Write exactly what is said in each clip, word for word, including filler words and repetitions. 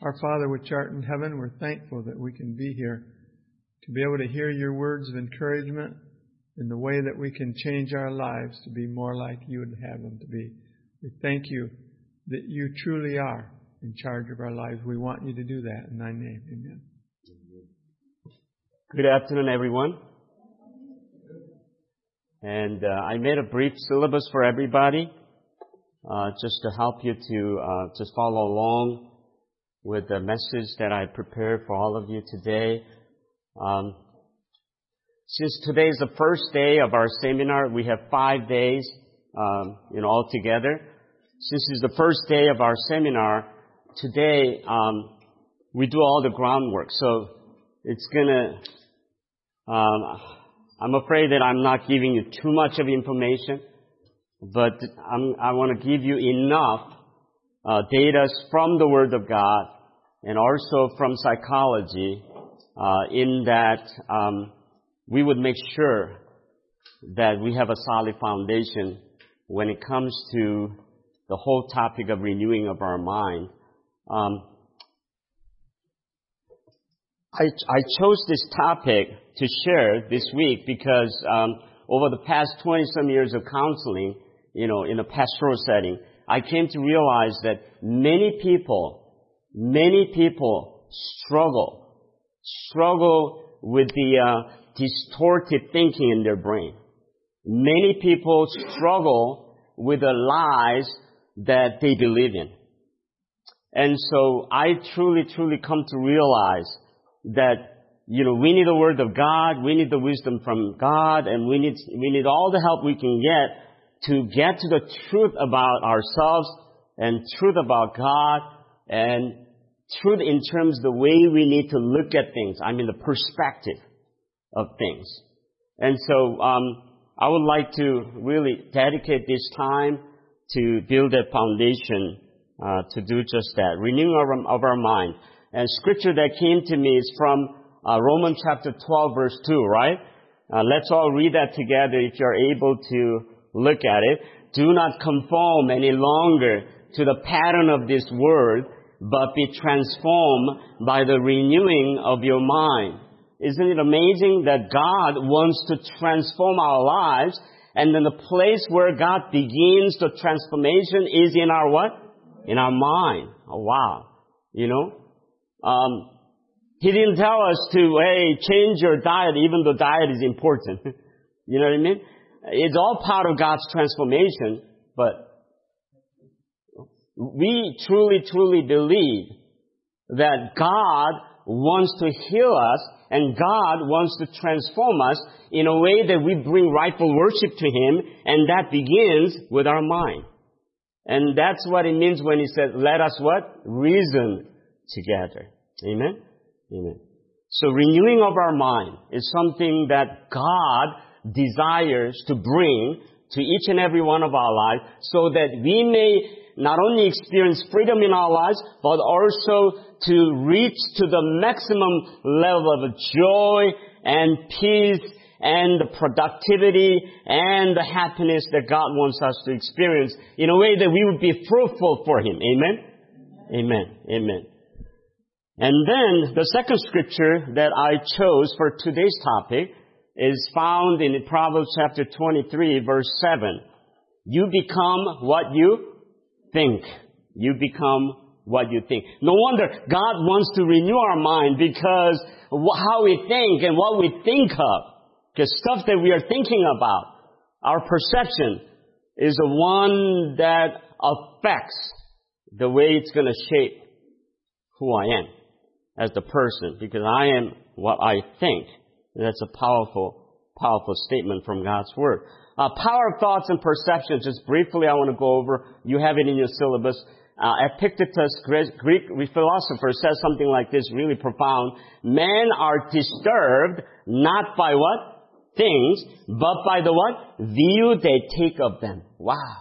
Our Father which art in heaven, we're thankful that we can be here to be able to hear your words of encouragement in the way that we can change our lives to be more like you would have them to be. We thank you that you truly are in charge of our lives. We want you to do that in thy name. Amen. Good afternoon, everyone. And uh, I made a brief syllabus for everybody uh, just to help you to uh, just follow along with the message that I prepared for all of you today. Um, since today is the first day of our seminar, we have five days um, you know, all together. Since it's the first day of our seminar, today um, we do all the groundwork. So it's gonna, um, I'm afraid that I'm not giving you too much of information, but I'm, I want to give you enough uh, data from the Word of God and also from psychology uh, in that um, we would make sure that we have a solid foundation when it comes to the whole topic of renewing of our mind. Um, I, I chose this topic to share this week because um, over the past twenty-some years of counseling, you know, in a pastoral setting, I came to realize that many people, many people struggle, struggle with the uh, distorted thinking in their brain. Many people struggle with the lies that they believe in. And so I truly, truly come to realize that, you know, we need the Word of God, we need the wisdom from God, and we need, we need all the help we can get to get to the truth about ourselves and truth about God and truth in terms of the way we need to look at things. I mean, the perspective of things. And so, um, I would like to really dedicate this time to build a foundation uh, to do just that, renewing of, of our mind. And scripture that came to me is from uh, Romans chapter twelve, verse two, right? Uh, let's all read that together if you're able to look at it. Do not conform any longer to the pattern of this world, but be transformed by the renewing of your mind. Isn't it amazing that God wants to transform our lives, and then the place where God begins the transformation is in our what? In our mind. Oh, wow. You know? Um, he didn't tell us to, hey, change your diet, even though diet is important. You know what I mean? It's all part of God's transformation, but we truly, truly believe that God wants to heal us and God wants to transform us in a way that we bring rightful worship to Him, and that begins with our mind. And that's what it means when He said, let us what? Reason together. Amen? Amen. So renewing of our mind is something that God desires to bring to each and every one of our lives so that we may not only experience freedom in our lives, but also to reach to the maximum level of joy and peace and the productivity and the happiness that God wants us to experience in a way that we would be fruitful for Him. Amen? Amen. Amen. And then the second scripture that I chose for today's topic is found in Proverbs chapter twenty-three, verse seven. You become what you think. You become what you think. No wonder God wants to renew our mind, because how we think and what we think of, because stuff that we are thinking about, our perception is the one that affects the way it's going to shape who I am as the person, because I am what I think. And that's a powerful, powerful statement from God's Word. Uh, power of thoughts and perceptions, just briefly I want to go over. You have it in your syllabus. Uh, Epictetus, Greek philosopher, says something like this, really profound. Men are disturbed not by what? Things, but by the what? View they take of them. Wow.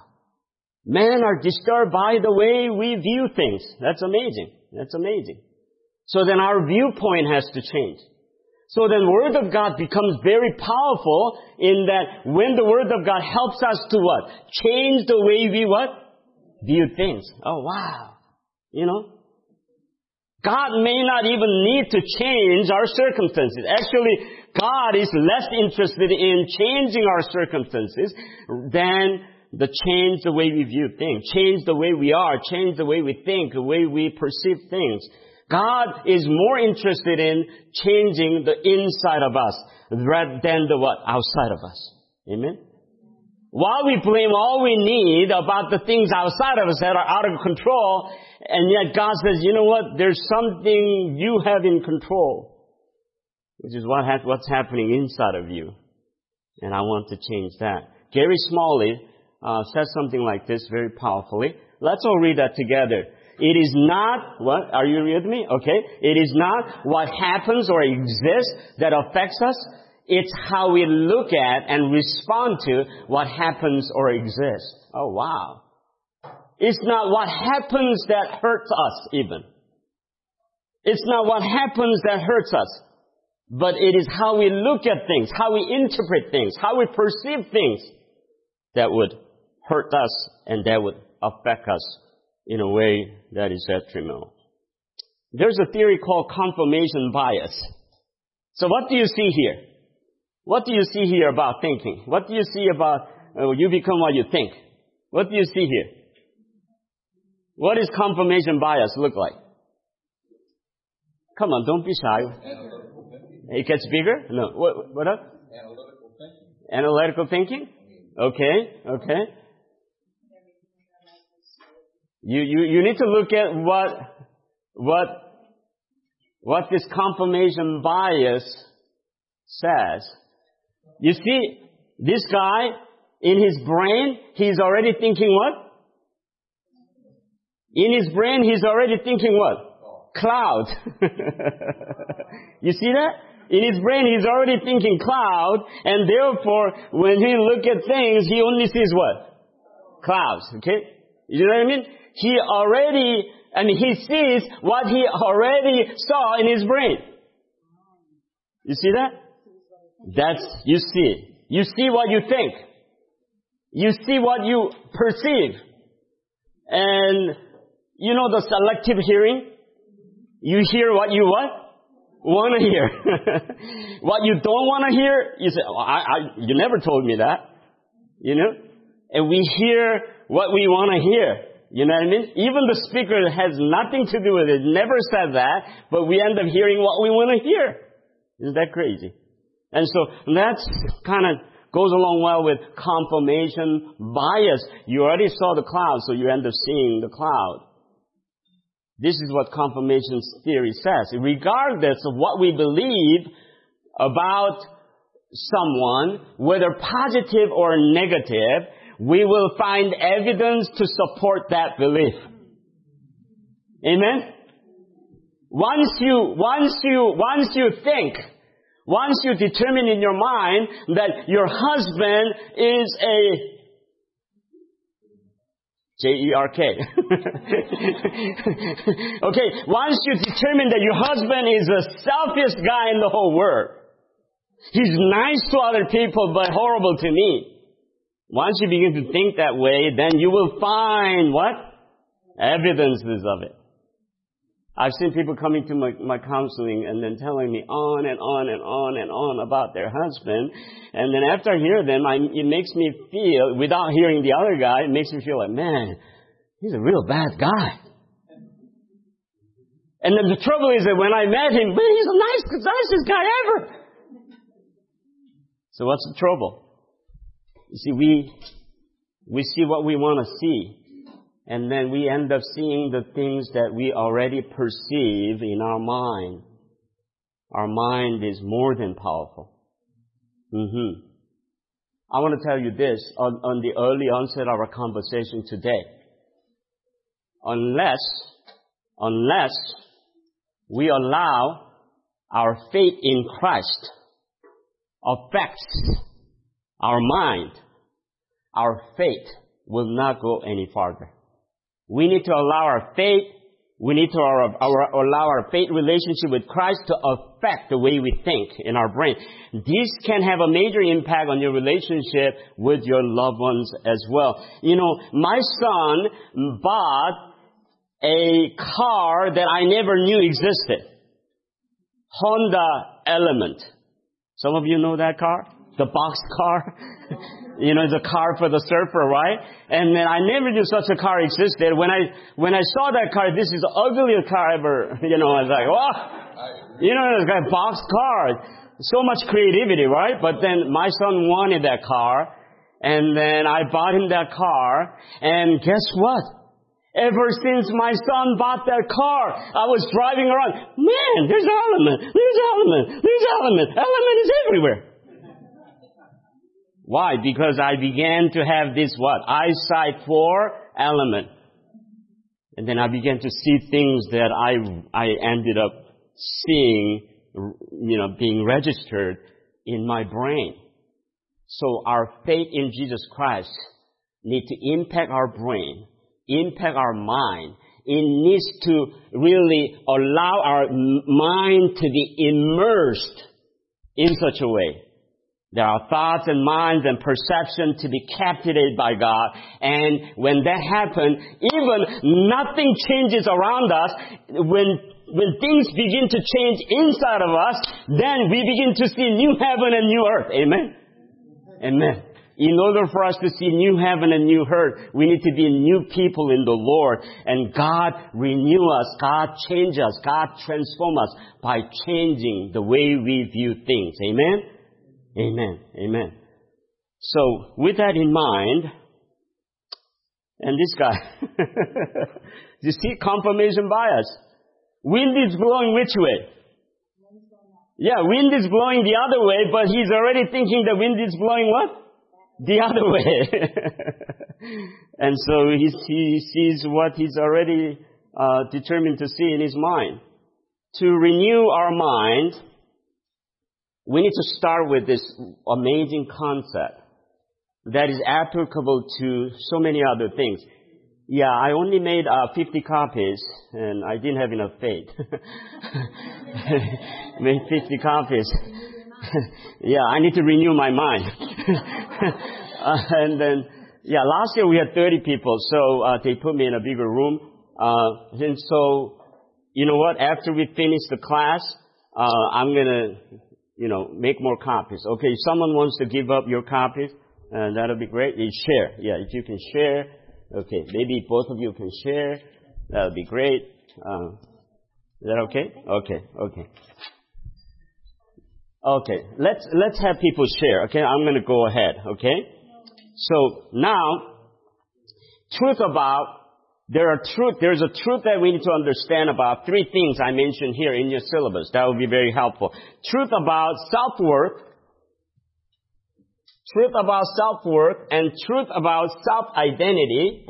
Men are disturbed by the way we view things. That's amazing. That's amazing. So then our viewpoint has to change. So then Word of God becomes very powerful in that when the Word of God helps us to what? Change the way we what? View things. Oh, wow. You know? God may not even need to change our circumstances. Actually, God is less interested in changing our circumstances than the change the way we view things, change the way we are, change the way we think, the way we perceive things. God is more interested in changing the inside of us rather than the what? Outside of us. Amen? While we blame all we need about the things outside of us that are out of control, and yet God says, you know what? There's something you have in control, which is what ha- what's happening inside of you. And I want to change that. Gary Smalley uh, says something like this very powerfully. Let's all read that together. It is not, what? Are you with me? Okay. It is not what happens or exists that affects us. It's how we look at and respond to what happens or exists. Oh, wow. It's not what happens that hurts us even. It's not what happens that hurts us. But it is how we look at things, how we interpret things, how we perceive things that would hurt us and that would affect us in a way that is detrimental. There's a theory called confirmation bias. So what do you see here? What do you see here about thinking? What do you see about uh, you become what you think? What do you see here? What does confirmation bias look like? Come on, don't be shy. It gets bigger? No. What, what else? Analytical thinking. Analytical thinking? Okay, okay. You, you, you need to look at what, what, what this confirmation bias says. You see, this guy, in his brain, he's already thinking what? In his brain, he's already thinking what? Cloud. You see that? In his brain, he's already thinking cloud, and therefore, when he look at things, he only sees what? Clouds, okay? You know what I mean? He already, I mean, he sees what he already saw in his brain. You see that? That's, you see. You see what you think. You see what you perceive. And, you know the selective hearing? You hear what you what? Want to hear. What you don't want to hear, you say, oh, I, I, you never told me that. You know? And we hear what we want to hear. You know what I mean? Even the speaker has nothing to do with it. Never said that, but we end up hearing what we want to hear. Isn't that crazy? And so that's kind of goes along well with confirmation bias. You already saw the cloud, so you end up seeing the cloud. This is what confirmation theory says. Regardless of what we believe about someone, whether positive or negative, we will find evidence to support that belief. Amen? Once you, once you, once you think, once you determine in your mind that your husband is a J E R K. Okay, once you determine that your husband is the selfish guy in the whole world, he's nice to other people but horrible to me. Once you begin to think that way, then you will find what? Evidences of it. I've seen people coming to my, my counseling and then telling me on and on and on and on about their husband. And then after I hear them, I, it makes me feel, without hearing the other guy, it makes me feel like, man, he's a real bad guy. And then the trouble is that when I met him, man, he's the nicest, nicest guy ever. So what's the trouble? You see, we, we see what we want to see. And then we end up seeing the things that we already perceive in our mind. Our mind is more than powerful. Mm-hmm. I want to tell you this on, on the early onset of our conversation today. Unless, unless we allow our faith in Christ affects our mind, our faith will not go any farther. We need to allow our faith, we need to our, our, allow our faith relationship with Christ to affect the way we think in our brain. This can have a major impact on your relationship with your loved ones as well. You know, my son, Bob, a car that I never knew existed. Honda Element. Some of you know that car? The box car. You know, it's a car for the surfer, right? And then I never knew such a car existed. When I, when I saw that car, this is the ugliest car ever. You know, I was like, oh, you know, it's got a box car. So much creativity, right? But then my son wanted that car. And then I bought him that car. And guess what? Ever since my son bought that car, I was driving around. Man, there's Element. There's Element. There's Element. Element is everywhere. Why? Because I began to have this what? Eyesight for Element. And then I began to see things that I, I ended up seeing, you know, being registered in my brain. So our faith in Jesus Christ needs to impact our brain, impact our mind. It needs to really allow our mind to be immersed in such a way that our thoughts and minds and perception to be captivated by God. And when that happens, even nothing changes around us. When, when things begin to change inside of us, then we begin to see new heaven and new earth. Amen? Amen. In order for us to see new heaven and new earth, we need to be new people in the Lord. And God renew us, God change us, God transform us by changing the way we view things. Amen? Amen. Amen. So, with that in mind, and this guy, you see confirmation bias. Wind is blowing which way? Yeah, wind is blowing the other way, but he's already thinking the wind is blowing what? The other way. And so he, he sees what he's already uh, determined to see in his mind. To renew our mind, we need to start with this amazing concept that is applicable to so many other things. Yeah, I only made uh, fifty copies, and I didn't have enough faith. Made fifty copies. Yeah, I need to renew my mind. uh, and then, yeah, last year we had thirty people, so uh, they put me in a bigger room. Uh, and so, you know what? After we finish the class, uh, I'm gonna, you know, make more copies. Okay, if someone wants to give up your copies, uh, that'll be great. You share. Yeah, if you can share. Okay, maybe both of you can share. That would be great. Uh, is that okay? Okay, okay. Okay, let's, let's have people share, okay? I'm going to go ahead, okay? So, now, truth about, there are truth, there's a truth that we need to understand about three things I mentioned here in your syllabus. That would be very helpful. Truth about self-worth, truth about self-worth, and truth about self-identity.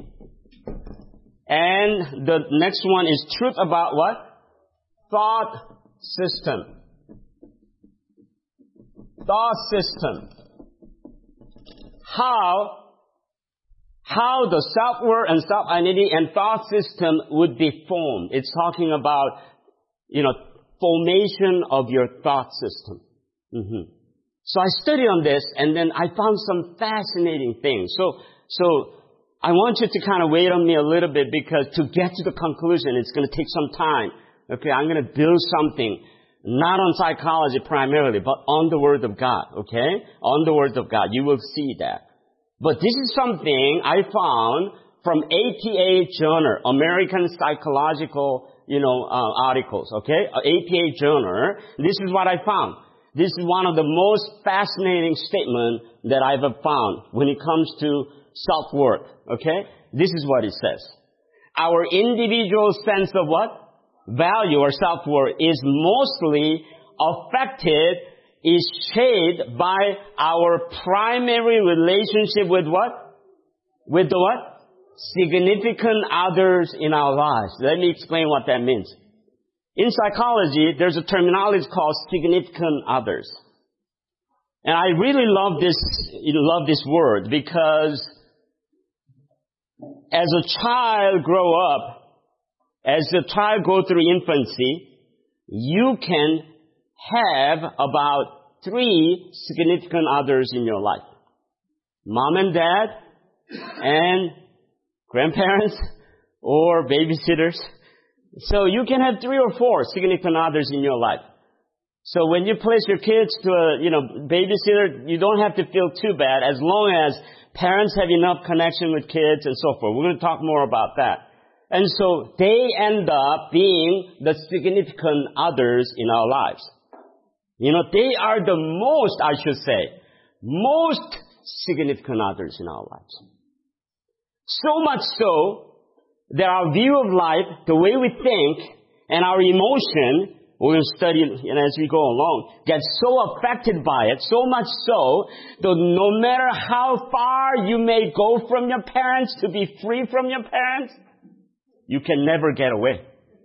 And the next one is truth about what? Thought system. Thought system. How, how the self-worth and self-identity and thought system would be formed. It's talking about, you know, formation of your thought system. Mm-hmm. So I studied on this, and then I found some fascinating things. So, so I want you to kind of wait on me a little bit, because to get to the conclusion, it's going to take some time. Okay, I'm going to build something, not on psychology primarily, but on the Word of God. Okay, on the Word of God, you will see that. But this is something I found from A P A Journal, American Psychological, you know, uh, articles. Okay, A P A Journal. This is what I found. This is one of the most fascinating statements that I've found when it comes to self-worth. Okay? This is what it says. Our individual sense of what? Value or self-worth is mostly affected, is shaped by our primary relationship with what? With the what? Significant others in our lives. Let me explain what that means. In psychology, there's a terminology called significant others. And I really love this, love this word, because as a child grow up, as a child go through infancy, you can have about three significant others in your life. Mom and dad, and grandparents, or babysitters. So you can have three or four significant others in your life. So when you place your kids to a, you know, babysitter, you don't have to feel too bad as long as parents have enough connection with kids and so forth. We're going to talk more about that. And so they end up being the significant others in our lives. You know, they are the most, I should say, most significant others in our lives. So much so that our view of life, the way we think, and our emotion, we're going to study it as we go along, gets so affected by it, so much so that no matter how far you may go from your parents to be free from your parents, you can never get away.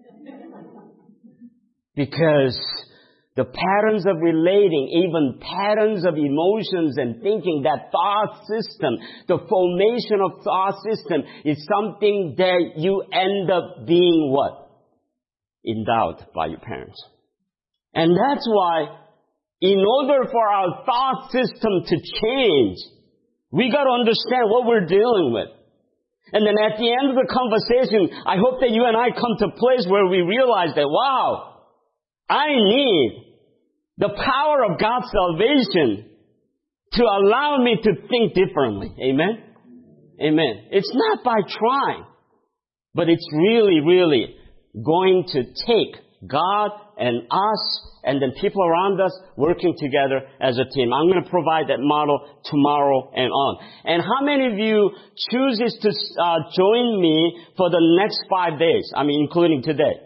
Because the patterns of relating, even patterns of emotions and thinking, that thought system, the formation of thought system is something that you end up being what? Endowed by your parents. And that's why, in order for our thought system to change, we got to understand what we're dealing with. And then at the end of the conversation, I hope that you and I come to a place where we realize that, wow, I need the power of God's salvation to allow me to think differently. Amen? Amen. It's not by trying, but it's really, really going to take God and us and then people around us working together as a team. I'm going to provide that model tomorrow and on. And how many of you chooses to uh, join me for the next five days? I mean, including today.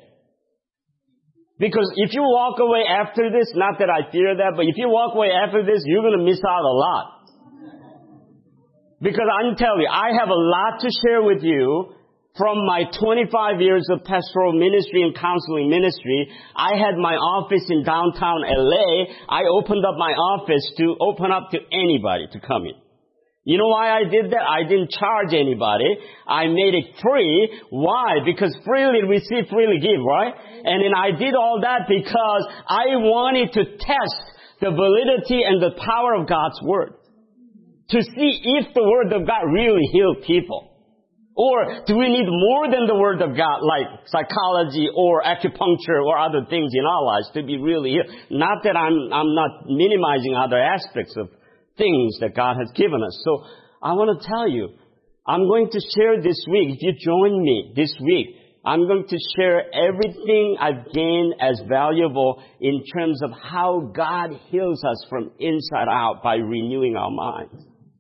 Because if you walk away after this, not that I fear that, but if you walk away after this, you're going to miss out a lot. Because I'm telling you, I have a lot to share with you. From my twenty-five years of pastoral ministry and counseling ministry, I had my office in downtown L A. I opened up my office to open up to anybody to come in. You know why I did that? I didn't charge anybody. I made it free. Why? Because freely receive, freely give, right? And then I did all that because I wanted to test the validity and the power of God's Word. To see if the Word of God really healed people. Or do we need more than the Word of God, like psychology or acupuncture or other things in our lives to be really healed? Not that I'm, I'm not minimizing other aspects of things that God has given us. So I want to tell you, I'm going to share this week, if you join me this week, I'm going to share everything I've gained as valuable in terms of how God heals us from inside out by renewing our minds.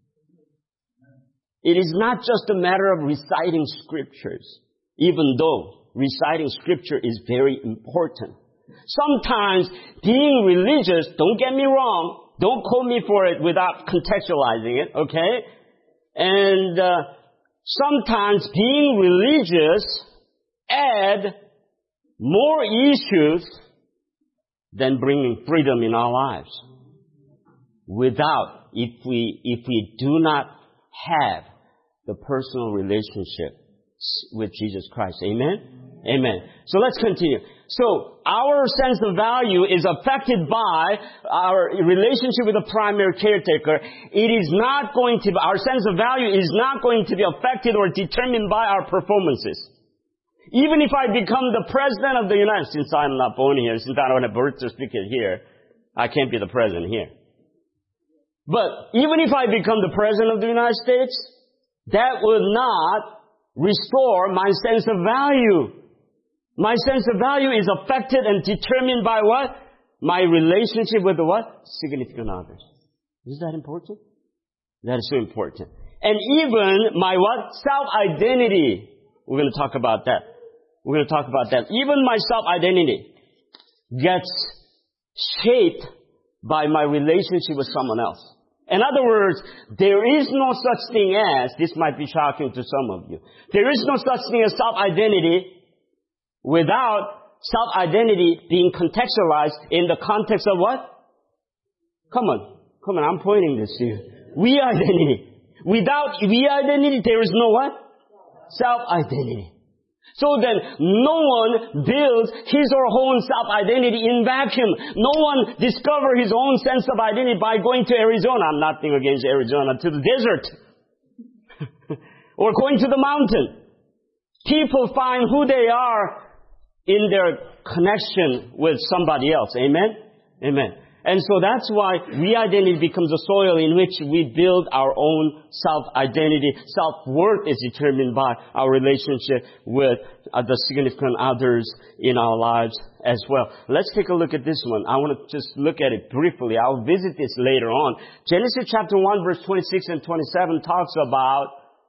It is not just a matter of reciting scriptures, even though reciting scripture is very important. Sometimes being religious, don't get me wrong, don't quote me for it without contextualizing it, okay? And uh, sometimes being religious add more issues than bringing freedom in our lives. Without, if we, if we do not have the personal relationship with Jesus Christ. Amen? Amen. So let's continue. So our sense of value is affected by our relationship with the primary caretaker. It is not going to, our sense of value is not going to be affected or determined by our performances. Even if I become the president of the United States, since I'm not born here, since I don't have birth certificate here, I can't be the president here. But even if I become the president of the United States, that will not restore my sense of value. My sense of value is affected and determined by what? My relationship with the what? Significant others. Is that important? That is so important. And even my what? Self-identity. We're going to talk about that. We're going to talk about that. Even my self-identity gets shaped by my relationship with someone else. In other words, there is no such thing as, this might be shocking to some of you, there is no such thing as self-identity without self-identity being contextualized in the context of what? Come on, come on, I'm pointing this to you. We identity. Without we identity, there is no what? Self-identity. So then, no one builds his or her own self-identity in vacuum. No one discovers his own sense of identity by going to Arizona. I'm nothing against Arizona, to the desert. Or going to the mountain. People find who they are in their connection with somebody else. Amen? Amen. And so that's why we-identity becomes a soil in which we build our own self-identity. Self-worth is determined by our relationship with uh, the significant others in our lives as well. Let's take a look at this one. I want to just look at it briefly. I'll visit this later on. Genesis chapter one, verse twenty-six and twenty-seven talks about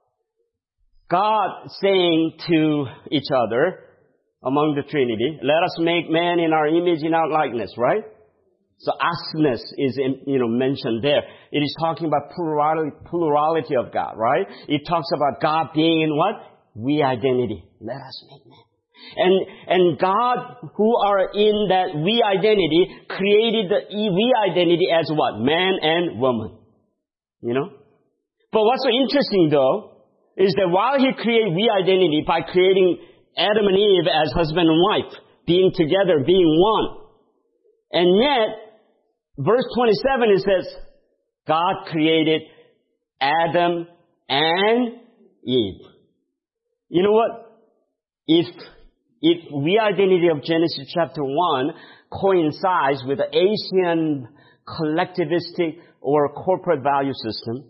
God saying to each other among the Trinity, let us make man in our image, in our likeness, right? So usness is, you know, mentioned there. It is talking about plurality, plurality of God, right? It talks about God being in what? We identity. Let us make man. And, and God, who are in that we identity, created the we identity as what? Man and woman. You know? But what's so interesting though, is that while He created we identity by creating Adam and Eve as husband and wife, being together, being one. And yet, verse twenty-seven, it says, God created Adam and Eve. You know what? If, if we identity of Genesis chapter one coincides with the Asian collectivistic or corporate value system,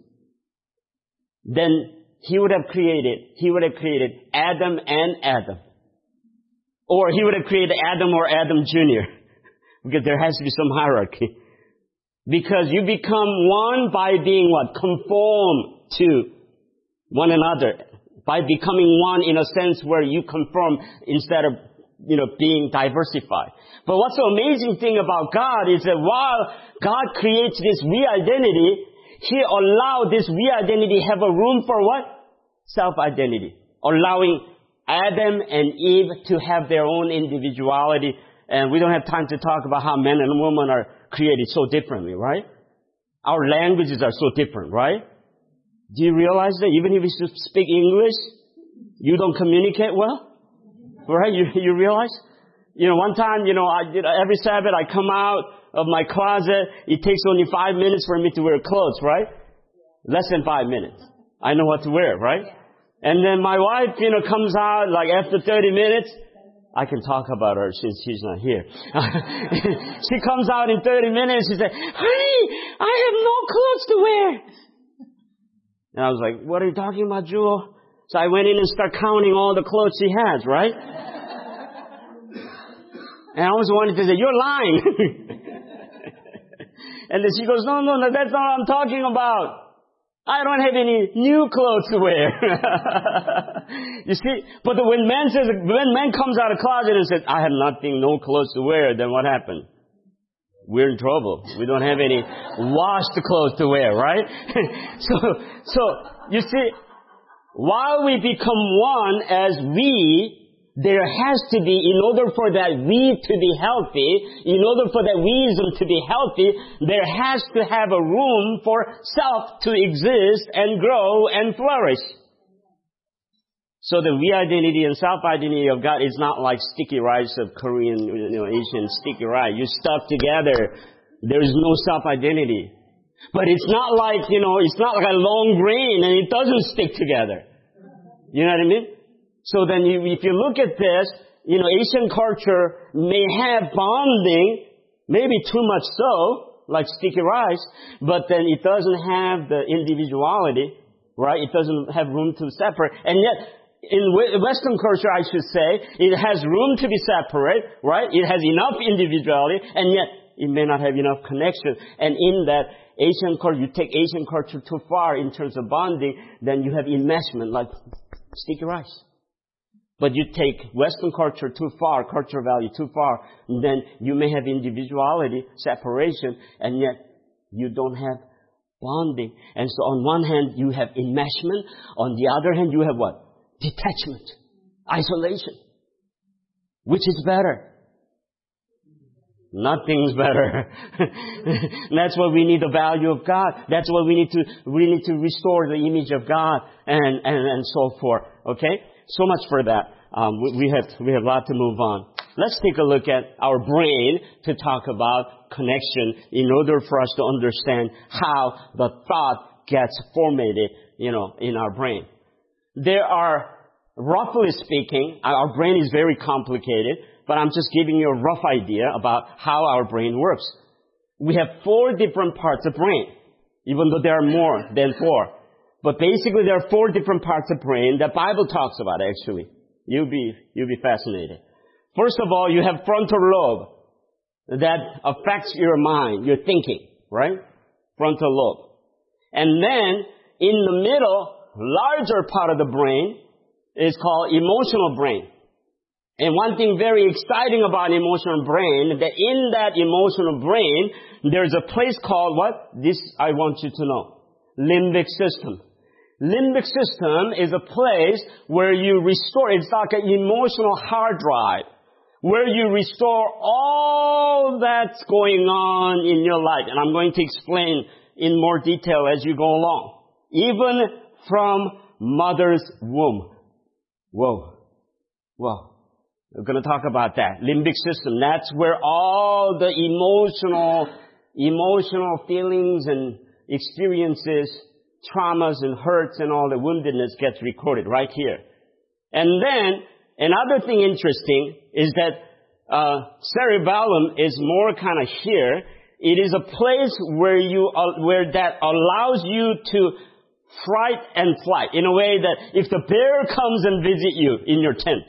then He would have created, He would have created Adam and Adam. Or He would have created Adam or Adam Junior Because there has to be some hierarchy. Because you become one by being what? Conform to one another. By becoming one in a sense where you conform instead of, you know, being diversified. But what's the amazing thing about God is that while God creates this we identity, He allowed this we identity have a room for what? Self-identity. Allowing Adam and Eve to have their own individuality. And we don't have time to talk about how men and women are created so differently, right? Our languages are so different, right? Do you realize that even if you speak English, you don't communicate well? Right? You, you realize? You know, one time, you know, I did, every Sabbath I come out of my closet. It takes only five minutes for me to wear clothes, right? Less than five minutes. I know what to wear, right? And then my wife, you know, comes out like after thirty minutes. I can talk about her since she's not here. She comes out in thirty minutes. She said, honey, I have no clothes to wear. And I was like, what are you talking about, Jewel? So I went in and started counting all the clothes she has, right? And I always wanted to say, you're lying. And then she goes, no, no, no, that's not what I'm talking about. I don't have any new clothes to wear. You see, but when man says, when man comes out of the closet and says, I have nothing, no clothes to wear, then what happened? We're in trouble. We don't have any washed clothes to wear, right? so, so, you see, while we become one as we, there has to be, in order for that we to be healthy, in order for that weism to be healthy, there has to have a room for self to exist and grow and flourish. So the we identity and self identity of God is not like sticky rice of Korean, you know, Asian sticky rice. You stuck together. There is no self identity. But it's not like, you know, it's not like a long grain and it doesn't stick together. You know what I mean? So then you, if you look at this, you know, Asian culture may have bonding, maybe too much so, like sticky rice, but then it doesn't have the individuality, right? It doesn't have room to separate. And yet, in Western culture, I should say, it has room to be separate, right? It has enough individuality, and yet it may not have enough connection. And in that Asian culture, you take Asian culture too far in terms of bonding, then you have enmeshment, like sticky rice. But you take Western culture too far, cultural value too far, then you may have individuality, separation, and yet you don't have bonding. And so on one hand, you have enmeshment. On the other hand, you have what? Detachment. Isolation. Which is better? Nothing's better. That's why we need the value of God. That's why we need to, we need to restore the image of God and, and, and so forth. Okay? So much for that. Um, we, we have we have a lot to move on. Let's take a look at our brain to talk about connection in order for us to understand how the thought gets formatted, you know, in our brain. There are roughly speaking, our brain is very complicated, but I'm just giving you a rough idea about how our brain works. We have four different parts of brain, even though there are more than four. But basically there are four different parts of brain that Bible talks about, actually. You'll be, you'll be fascinated. First of all, you have frontal lobe that affects your mind, your thinking, right? Frontal lobe. And then, in the middle, larger part of the brain is called emotional brain. And one thing very exciting about emotional brain, that in that emotional brain, there's a place called what? This I want you to know. Limbic system. Limbic system is a place where you restore, it's like an emotional hard drive, where you restore all that's going on in your life. And I'm going to explain in more detail as you go along. Even from mother's womb. Whoa. Whoa. We're going to talk about that. Limbic system. That's where all the emotional, emotional feelings and experiences, traumas and hurts and all the woundedness gets recorded right here. And then, another thing interesting is that uh, cerebellum is more kind of here. It is a place where you, uh, where that allows you to fright and flight in a way that if the bear comes and visit you in your tent.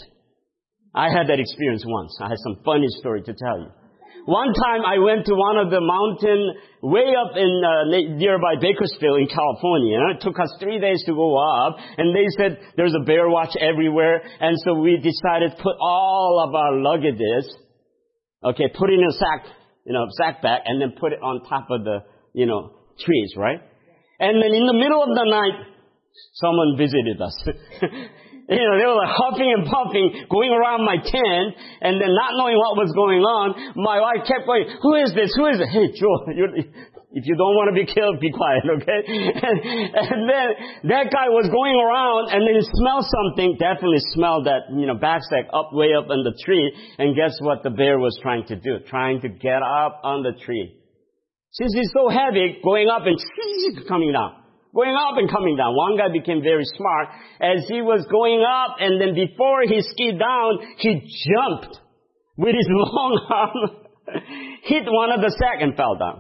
I had that experience once. I had some funny story to tell you. One time I went to one of the mountain way up in uh, nearby Bakersfield in California. It took us three days to go up, and they said there's a bear watch everywhere, and so we decided to put all of our luggages, okay, put it in a sack, you know, sack bag, and then put it on top of the, you know, trees, right? And then in the middle of the night, someone visited us. You know, they were like huffing and puffing, going around my tent, and then not knowing what was going on. My wife kept going, who is this? Who is it? Hey, Joe, you're, if you don't want to be killed, be quiet, okay? And, and then that guy was going around, and then he smelled something, definitely smelled that, you know, backsack up, way up on the tree, and guess what the bear was trying to do? Trying to get up on the tree. Since he's so heavy, going up and coming down. Going up and coming down. One guy became very smart. As he was going up, and then before he skied down, he jumped with his long arm, hit one of the sack and fell down.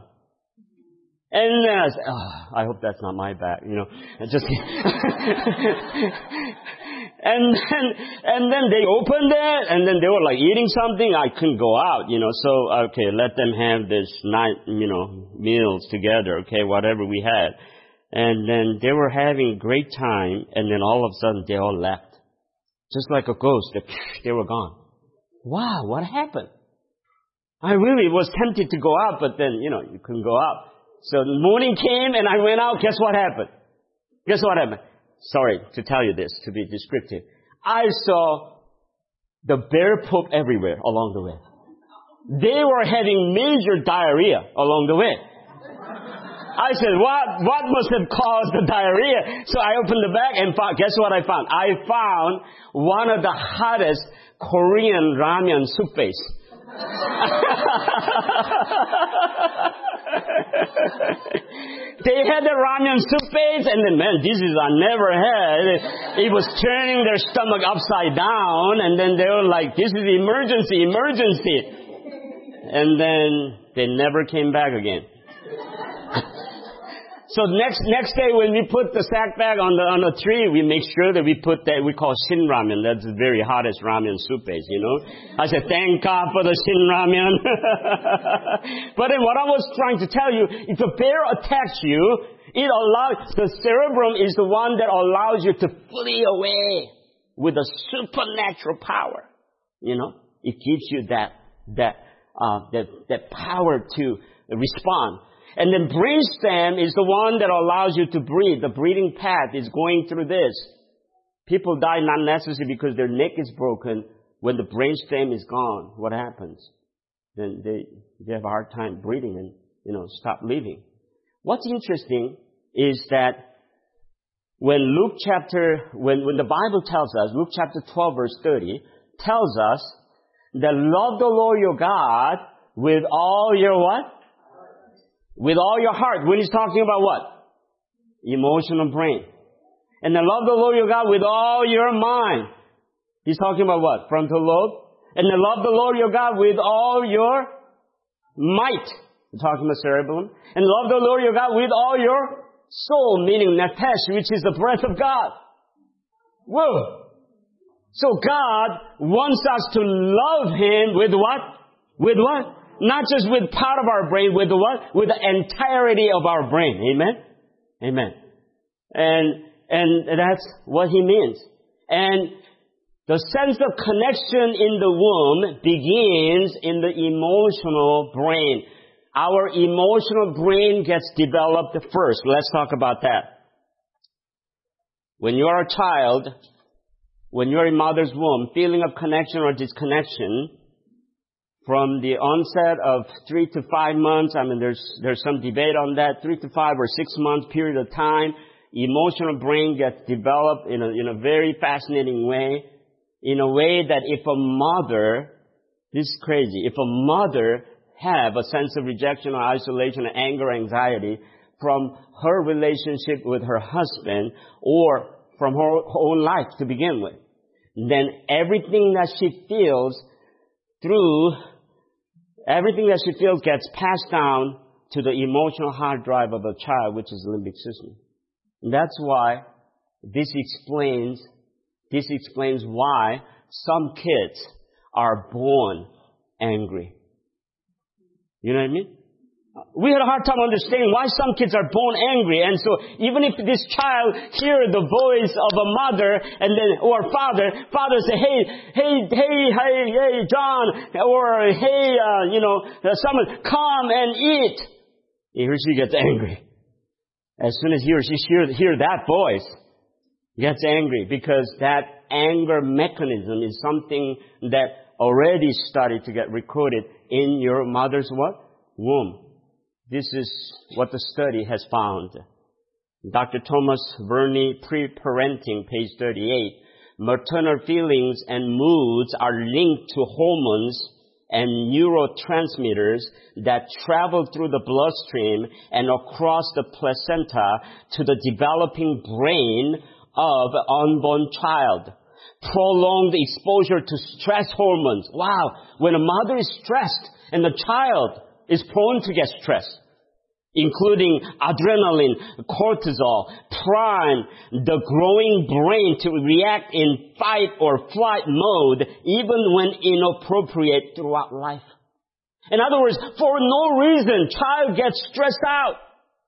And then I said, oh, I hope that's not my back, you know. I just and then and then they opened it, and then they were like eating something. I couldn't go out, you know. So okay, let them have this night, you know, meals together. Okay, whatever we had. And then they were having a great time, and then all of a sudden they all left. Just like a ghost, they were gone. Wow, what happened? I really was tempted to go out, but then, you know, you couldn't go out. So the morning came, and I went out. Guess what happened? Guess what happened? Sorry to tell you this, to be descriptive. I saw the bear poop everywhere along the way. They were having major diarrhea along the way. I said, what, what must have caused the diarrhea? So I opened the bag and found, guess what I found? I found one of the hottest Korean ramen soup base. They had the ramen soup base, and then, man, this is I never had. It was turning their stomach upside down, and then they were like, this is emergency, emergency. And then they never came back again. So next next day when we put the sack bag on the on the tree, we make sure that we put that we call shin ramen. That's the very hottest ramen soup base, you know. I said, thank God for the shin ramen. But then what I was trying to tell you, if a bear attacks you, it allows the cerebrum is the one that allows you to flee away with a supernatural power. You know, it gives you that that uh, that that power to respond. And then brainstem is the one that allows you to breathe. The breathing path is going through this. People die not necessarily because their neck is broken. When the brainstem is gone, what happens? Then they, they have a hard time breathing and, you know, stop living. What's interesting is that when Luke chapter, when, when the Bible tells us, Luke chapter twelve verse thirty, tells us that love the Lord your God with all your what? With all your heart. When he's talking about what? Emotional brain. And then love the Lord your God with all your mind. He's talking about what? Frontal lobe. And then love the Lord your God with all your might. He's talking about cerebellum. And love the Lord your God with all your soul, meaning nephesh, which is the breath of God. Whoa. So God wants us to love Him with what? With what? Not just with part of our brain, with what? With the entirety of our brain. Amen? Amen. And, and that's what He means. And the sense of connection in the womb begins in the emotional brain. Our emotional brain gets developed first. Let's talk about that. When you're a child, when you're in mother's womb, feeling of connection or disconnection, from the onset of three to five months, I mean, there's, there's some debate on that, three to five or six months period of time, emotional brain gets developed in a, in a very fascinating way, in a way that if a mother, this is crazy, if a mother have a sense of rejection or isolation or anger or anxiety from her relationship with her husband or from her own life to begin with, then everything that she feels through, everything that she feels gets passed down to the emotional hard drive of a child, which is the limbic system. And that's why this explains, this explains why some kids are born angry. You know what I mean? We had a hard time understanding why some kids are born angry. And so even if this child hears the voice of a mother and then, or father, father say, hey, hey, hey, hey, hey, John, or hey, uh, you know, someone, come and eat. He or she gets angry. As soon as he or she hear, hear that voice, gets angry because that anger mechanism is something that already started to get recorded in your mother's what? Womb. This is what the study has found. Doctor Thomas Verney, Pre-Parenting, page thirty-eight. Maternal feelings and moods are linked to hormones and neurotransmitters that travel through the bloodstream and across the placenta to the developing brain of an unborn child. Prolonged exposure to stress hormones. Wow. When a mother is stressed and the child is prone to get stressed, including adrenaline, cortisol, prime the growing brain to react in fight or flight mode, even when inappropriate throughout life. In other words, for no reason, child gets stressed out.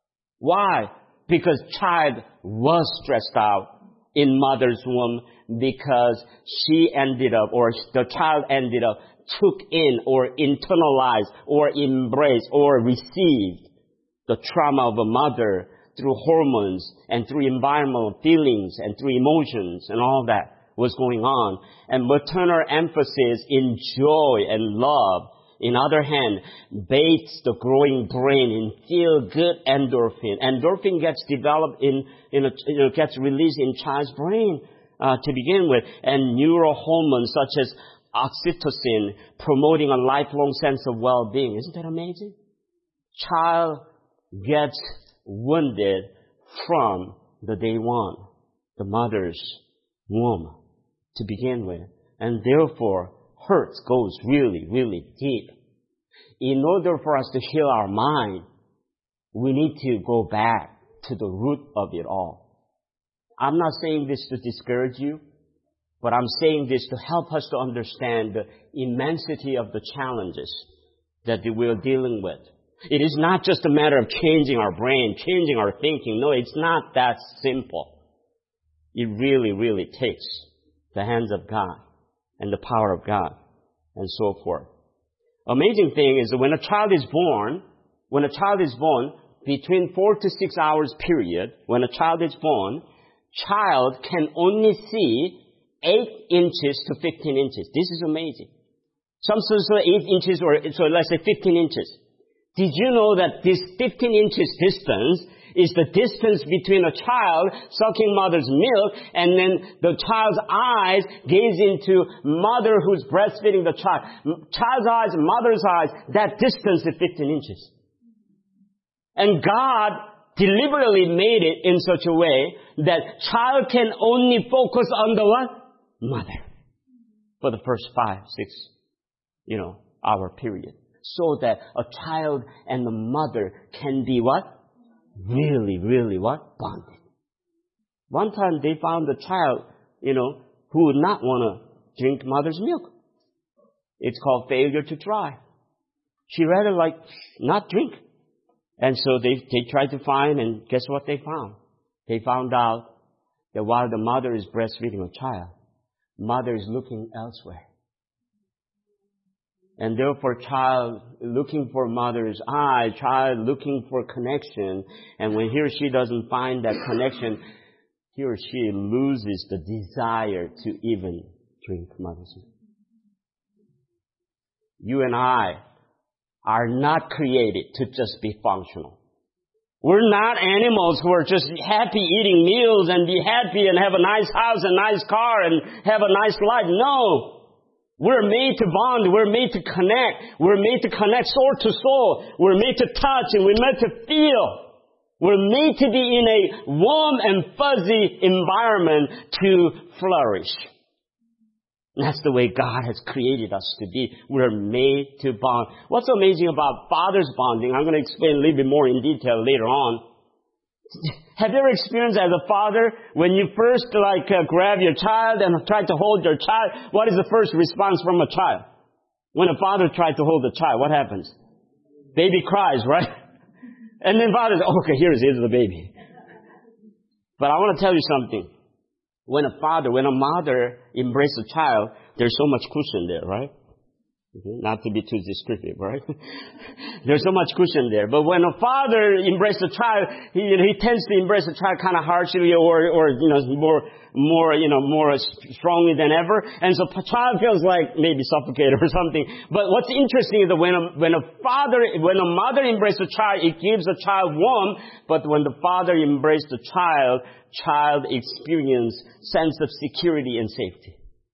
Why? Because child was stressed out in mother's womb because she ended up, or the child ended up, took in or internalized or embraced or received the trauma of a mother through hormones and through environmental feelings and through emotions and all that was going on. And maternal emphasis in joy and love, in other hand, baits the growing brain in feel-good endorphin. Endorphin gets developed in, in a, you know, gets released in child's brain uh, to begin with. And neurohormones such as oxytocin, promoting a lifelong sense of well-being. Isn't that amazing? Child gets wounded from the day one, the mother's womb to begin with. And therefore, hurt goes really, really deep. In order for us to heal our mind, we need to go back to the root of it all. I'm not saying this to discourage you, but I'm saying this to help us to understand the immensity of the challenges that we're dealing with. It is not just a matter of changing our brain, changing our thinking. No, it's not that simple. It really, really takes the hands of God and the power of God and so forth. Amazing thing is that when a child is born, when a child is born, between four to six hours period, when a child is born, child can only see eight inches to fifteen inches. This is amazing. Some say eight inches or so let's say fifteen inches. Did you know that this fifteen inches distance is the distance between a child sucking mother's milk and then the child's eyes gaze into mother who's breastfeeding the child. Child's eyes, mother's eyes, that distance is fifteen inches. And God deliberately made it in such a way that child can only focus on the what? Mother. For the first five, six, you know, hour period. So that a child and the mother can be what? Really, really what? Bonded. One time they found a child, you know, who would not want to drink mother's milk. It's called failure to try. She rather like not drink. And so they, they tried to find, and guess what they found? They found out that while the mother is breastfeeding a child, mother is looking elsewhere. And therefore, child looking for mother's eye, child looking for connection, and when he or she doesn't find that connection, he or she loses the desire to even drink mother's milk. You and I are not created to just be functional. We're not animals who are just happy eating meals and be happy and have a nice house and nice car and have a nice life. No. We're made to bond. We're made to connect. We're made to connect soul to soul. We're made to touch and we're made to feel. We're made to be in a warm and fuzzy environment to flourish. That's the way God has created us to be. We're made to bond. What's amazing about fathers bonding, I'm going to explain a little bit more in detail later on. Have you ever experienced as a father, when you first like uh, grab your child and try to hold your child, what is the first response from a child? When a father tries to hold a child, what happens? Baby cries, right? And then father says, oh, okay, here's, here's the baby. But I want to tell you something. When a father, when a mother embraces a child, there's so much cushion there, right? Okay. Not to be too descriptive, right? There's so much cushion there. But when a father embraces a child, he, he tends to embrace a child kind of harshly or, or, you know, more, more, you know, more strongly than ever. And so the child feels like maybe suffocated or something. But what's interesting is that when a, when a father, when a mother embraces a child, it gives the child warmth. But when the father embraces the child, child experience sense of security and safety.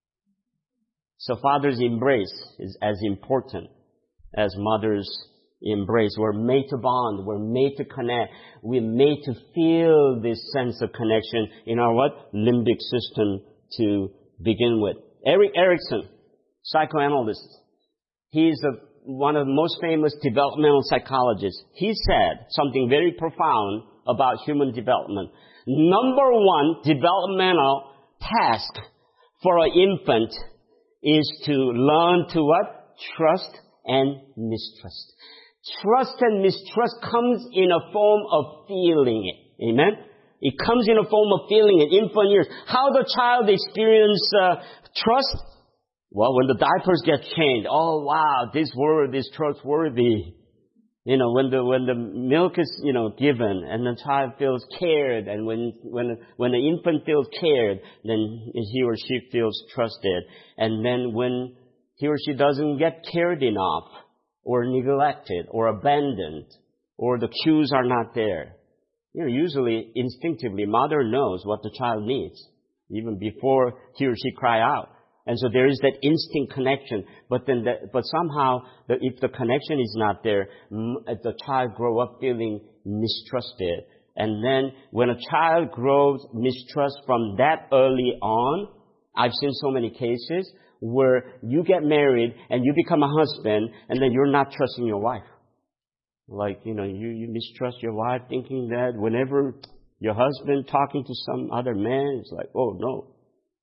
So father's embrace is as important as mother's embrace. We're made to bond. We're made to connect. We're made to feel this sense of connection in our what? Limbic system to begin with. Erik Erikson, psychoanalyst. He's a, one of the most famous developmental psychologists. He said something very profound about human development. Number one developmental task for an infant is to learn to what? Trust and mistrust. Trust and mistrust comes in a form of feeling it. Amen? It comes in a form of feeling it. Infant years. How the child experience uh, trust? Well, when the diapers get changed. Oh, wow, this word is trustworthy. You know, when the, when the milk is, you know, given and the child feels cared, and when, when, when the infant feels cared, then he or she feels trusted. And then when he or she doesn't get cared enough, or neglected, or abandoned, or the cues are not there, you know, usually instinctively mother knows what the child needs, even before he or she cry out. And so there is that instinct connection, but then, that, but somehow, the, if the connection is not there, the child grow up feeling mistrusted. And then, when a child grows mistrust from that early on, I've seen so many cases where you get married and you become a husband, and then you're not trusting your wife. Like, you know, you, you mistrust your wife, thinking that whenever your husband talking to some other man, it's like, oh no,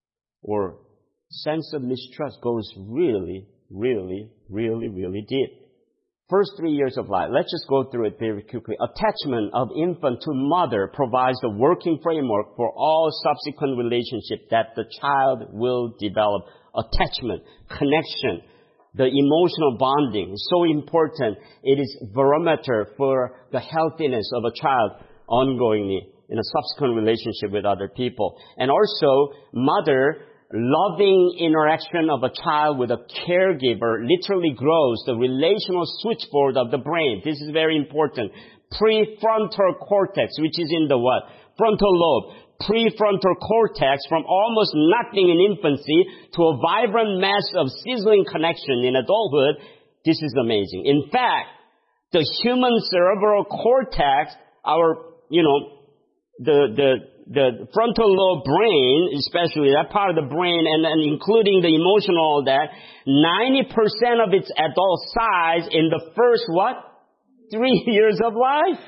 or sense of mistrust goes really, really, really, really deep. First three years of life. Let's just go through it very quickly. Attachment of infant to mother provides the working framework for all subsequent relationships that the child will develop. Attachment, connection, the emotional bonding is so important. It is barometer for the healthiness of a child ongoingly in a subsequent relationship with other people. And also, mother loving interaction of a child with a caregiver literally grows the relational switchboard of the brain. This is very important. Prefrontal cortex, which is in the what? Frontal lobe. Prefrontal cortex from almost nothing in infancy to a vibrant mass of sizzling connection in adulthood. This is amazing. In fact, the human cerebral cortex, our you know, the, the, the frontal lobe brain, especially that part of the brain, and, and including the emotional, all that, ninety percent of its adult size in the first, what? Three years of life.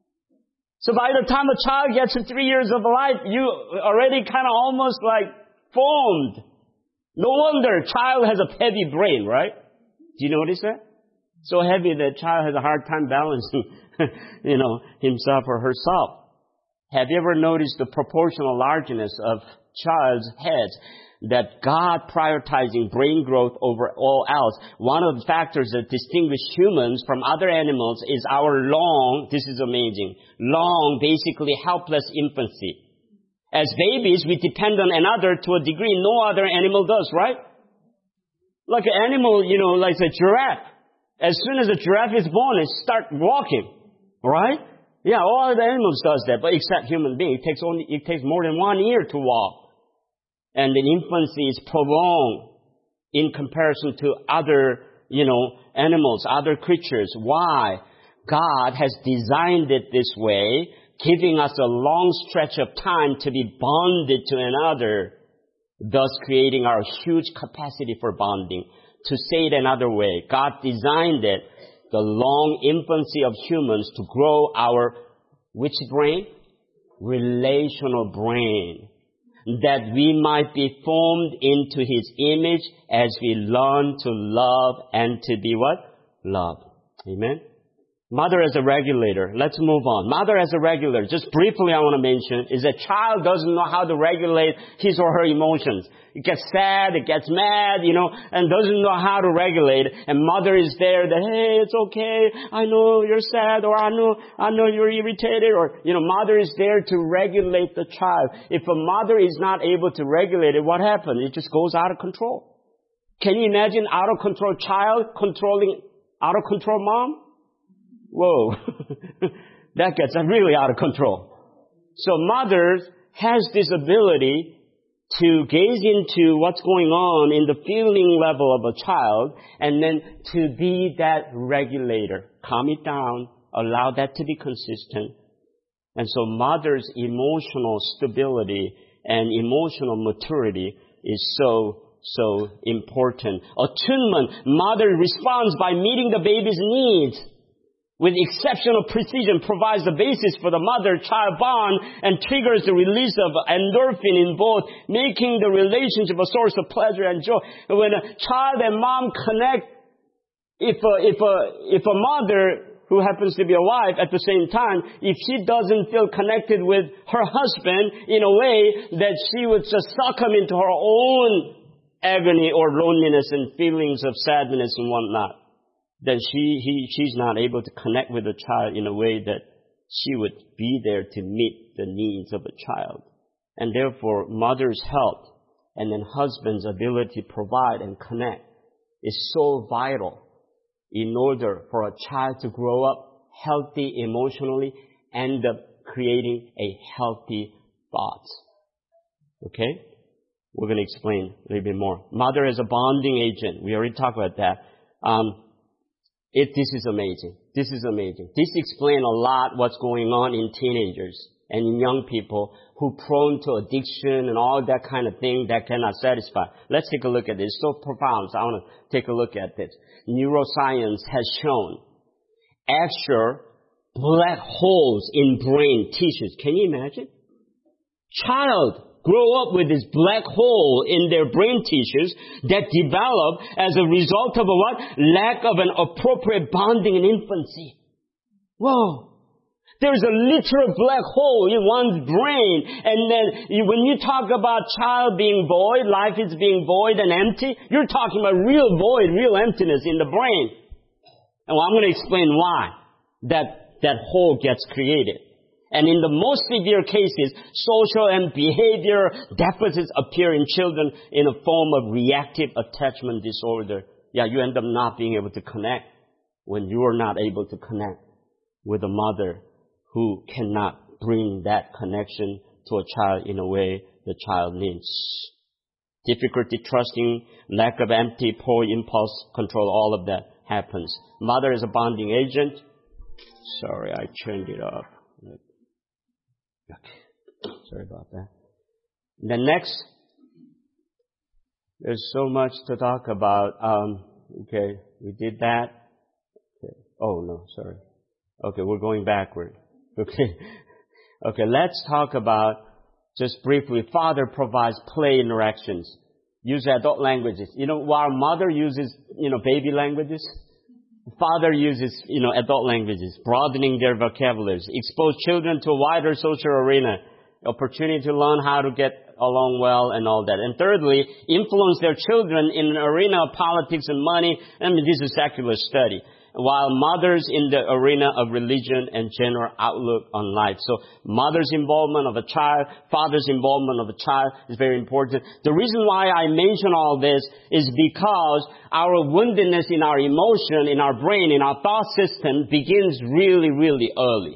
So by the time a child gets to three years of life, you already kind of almost like formed. No wonder child has a heavy brain, right? Do you notice that? So heavy that child has a hard time balancing, you know, himself or herself. Have you ever noticed the proportional largeness of child's heads? That God prioritizing brain growth over all else. One of the factors that distinguish humans from other animals is our long, this is amazing, long, basically helpless infancy. As babies, we depend on another to a degree no other animal does, right? Like an animal, you know, like a giraffe. As soon as a giraffe is born, it starts walking, right? Yeah, all the animals does that, but except human being. It takes only, it takes more than one year to walk. And the infancy is prolonged in comparison to other, you know, animals, other creatures. Why? God has designed it this way, giving us a long stretch of time to be bonded to another, thus creating our huge capacity for bonding. To say it another way, God designed it, the long infancy of humans, to grow our, which brain? Relational brain. That we might be formed into His image as we learn to love and to be what? Love. Amen? Mother as a regulator. Let's move on. Mother as a regulator. Just briefly I want to mention is that child doesn't know how to regulate his or her emotions. It gets sad, it gets mad, you know, and doesn't know how to regulate it. And mother is there that, hey, it's okay. I know you're sad, or I know, I know you're irritated, or, you know, mother is there to regulate the child. If a mother is not able to regulate it, what happens? It just goes out of control. Can you imagine out of control child controlling out of control mom? Whoa, that gets really out of control. So mother has this ability to gaze into what's going on in the feeling level of a child and then to be that regulator. Calm it down, allow that to be consistent. And so mother's emotional stability and emotional maturity is so, so important. Attunement, mother responds by meeting the baby's needs. With exceptional precision, provides the basis for the mother-child bond and triggers the release of endorphin in both, making the relationship a source of pleasure and joy. When a child and mom connect, if a, if a, if a mother who happens to be a wife at the same time, if she doesn't feel connected with her husband in a way that she would just succumb into her own agony or loneliness and feelings of sadness and whatnot, then she, he, she's not able to connect with the child in a way that she would be there to meet the needs of a child. And therefore, mother's help and then husband's ability to provide and connect is so vital in order for a child to grow up healthy emotionally, end up creating a healthy thought. Okay? We're going to explain a little bit more. Mother as a bonding agent. We already talked about that. Um, It, this is amazing. This is amazing. This explains a lot what's going on in teenagers and in young people who are prone to addiction and all that kind of thing that cannot satisfy. Let's take a look at this. It's so profound. So I want to take a look at this. Neuroscience has shown extra black holes in brain tissues. Can you imagine? Child grow up with this black hole in their brain tissues that develop as a result of a what? Lack of an appropriate bonding in infancy. Whoa. There's a literal black hole in one's brain. And then when you talk about child being void, life is being void and empty, you're talking about real void, real emptiness in the brain. And well, I'm going to explain why that, that hole gets created. And in the most severe cases, social and behavior deficits appear in children in a form of reactive attachment disorder. Yeah, you end up not being able to connect when you are not able to connect with a mother who cannot bring that connection to a child in a way the child needs. Difficulty trusting, lack of empty, poor impulse control, all of that happens. Mother is a bonding agent. Sorry, I turned it up. Okay. Sorry about that. The next, there's so much to talk about. Um, okay, we did that. Okay. Oh, no, sorry. Okay, we're going backward. Okay. Okay, let's talk about, just briefly, Father provides play interactions. Use adult languages. You know, while mother uses, you know, baby languages, Father uses, you know, adult languages, broadening their vocabularies, expose children to a wider social arena, opportunity to learn how to get along well and all that. And thirdly, influence their children in an arena of politics and money. I mean, this is a secular study. While mothers in the arena of religion and general outlook on life. So mother's involvement of a child, father's involvement of a child is very important. The reason why I mention all this is because our woundedness in our emotion, in our brain, in our thought system begins really, really early.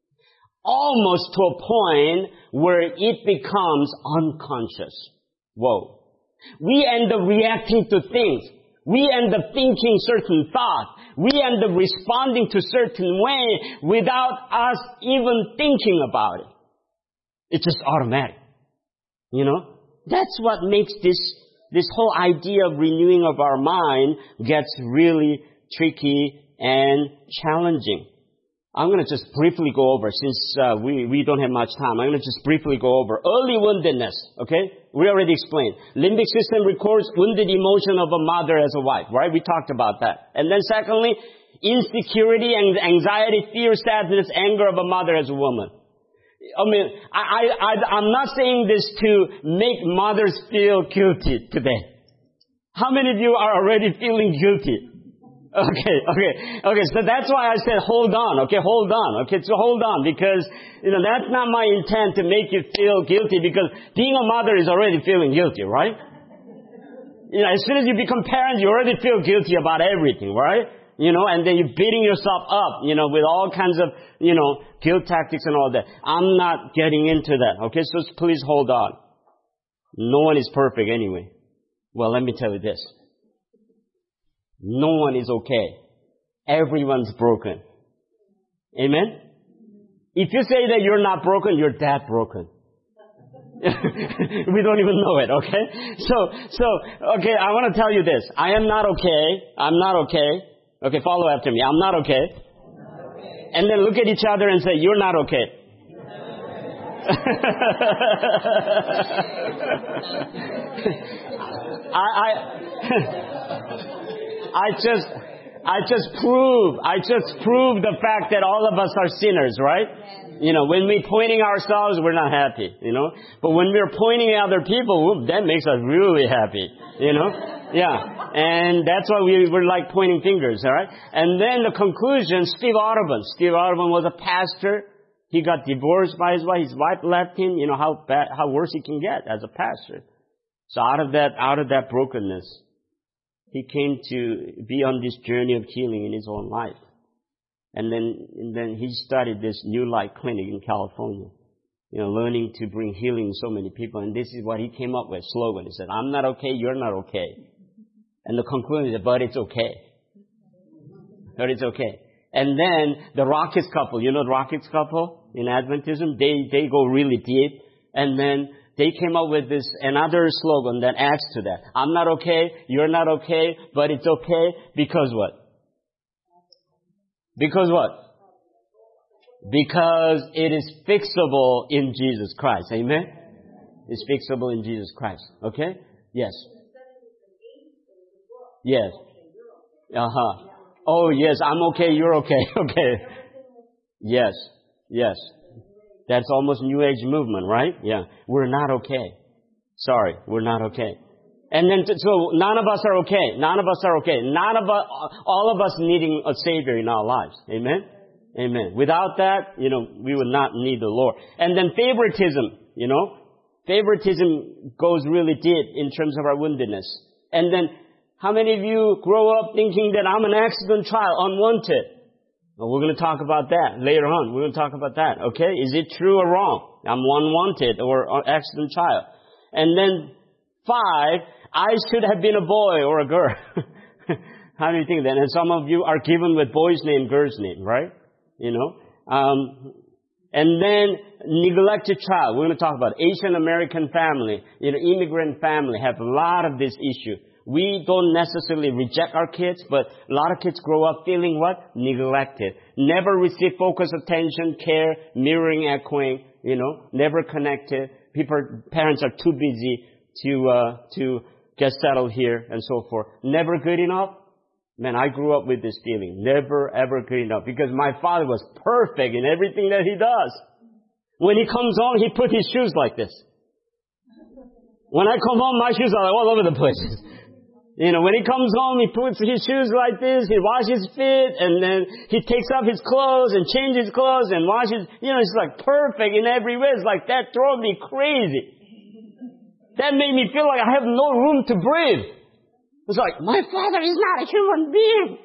Almost to a point where it becomes unconscious. Whoa. We end up reacting to things. We end up thinking certain thoughts. We end up responding to certain way without us even thinking about it. It's just automatic. You know? That's what makes this, this whole idea of renewing of our mind gets really tricky and challenging. I'm going to just briefly go over, since uh, we, we don't have much time, I'm going to just briefly go over. Early woundedness, okay? We already explained. Limbic system records wounded emotion of a mother as a wife, right? We talked about that. And then secondly, insecurity, anxiety, fear, sadness, anger of a mother as a woman. I mean, I, I, I, I'm not saying this to make mothers feel guilty today. How many of you are already feeling guilty? Okay, okay, okay, so that's why I said hold on, okay, hold on, okay, so hold on, because, you know, that's not my intent to make you feel guilty, because being a mother is already feeling guilty, right? You know, as soon as you become parent, you already feel guilty about everything, right? You know, and then you're beating yourself up, you know, with all kinds of, you know, guilt tactics and all that. I'm not getting into that, okay, so please hold on. No one is perfect anyway. Well, let me tell you this. No one is okay. Everyone's broken. Amen? If you say that you're not broken, you're that broken. We don't even know it, okay? So, so, okay, I want to tell you this. I am not okay. I'm not okay. Okay, follow after me. I'm not okay. Not okay. And then look at each other and say, you're not okay. I, I, I just, I just prove, I just prove the fact that all of us are sinners, right? You know, when we're pointing ourselves, we're not happy, you know? But when we're pointing at other people, that makes us really happy, you know? Yeah. And that's why we were like pointing fingers, all right? And then the conclusion, Steve Audubon. Steve Audubon was a pastor. He got divorced by his wife. His wife left him. You know how bad, how worse he can get as a pastor. So out of that, out of that brokenness, he came to be on this journey of healing in his own life. And then, and then he started this New Light Clinic in California. You know, learning to bring healing to so many people. And this is what he came up with, slogan. He said, I'm not okay, you're not okay. And the conclusion is, but it's okay. But it's okay. And then the Rockets couple, you know the Rockets couple in Adventism? They, they go really deep. And then they came up with this, another slogan that adds to that. I'm not okay, you're not okay, but it's okay because what? Because what? Because it is fixable in Jesus Christ. Amen? It's fixable in Jesus Christ. Okay? Yes. Yes. Uh-huh. Oh, yes, I'm okay, you're okay. Okay. Yes. Yes. That's almost New Age movement, right? Yeah. We're not okay. Sorry, we're not okay. And then, so none of us are okay. None of us are okay. None of us, all of us needing a Savior in our lives. Amen? Amen. Without that, you know, we would not need the Lord. And then favoritism, you know. Favoritism goes really deep in terms of our woundedness. And then, how many of you grow up thinking that I'm an accident child, unwanted? Well, we're going to talk about that later on. We're going to talk about that, okay? Is it true or wrong? I'm unwanted or an accident child. And then, five, I should have been a boy or a girl. How do you think that? And some of you are given with boy's name, girl's name, right? You know? Um, And then neglected child. We're going to talk about Asian American family, you know, immigrant family have a lot of this issue. We don't necessarily reject our kids, but a lot of kids grow up feeling what? Neglected. Never receive focused attention, care, mirroring, echoing, you know, never connected. People, parents are too busy to, uh, to get settled here and so forth. Never good enough. Man, I grew up with this feeling. Never, ever good enough. Because my father was perfect in everything that he does. When he comes home, he put his shoes like this. When I come home, my shoes are all over the place. You know, when he comes home, he puts his shoes like this, he washes his feet, and then he takes off his clothes and changes clothes and washes, you know, it's like perfect in every way. It's like that drove me crazy. That made me feel like I have no room to breathe. It's like, my father is not a human being.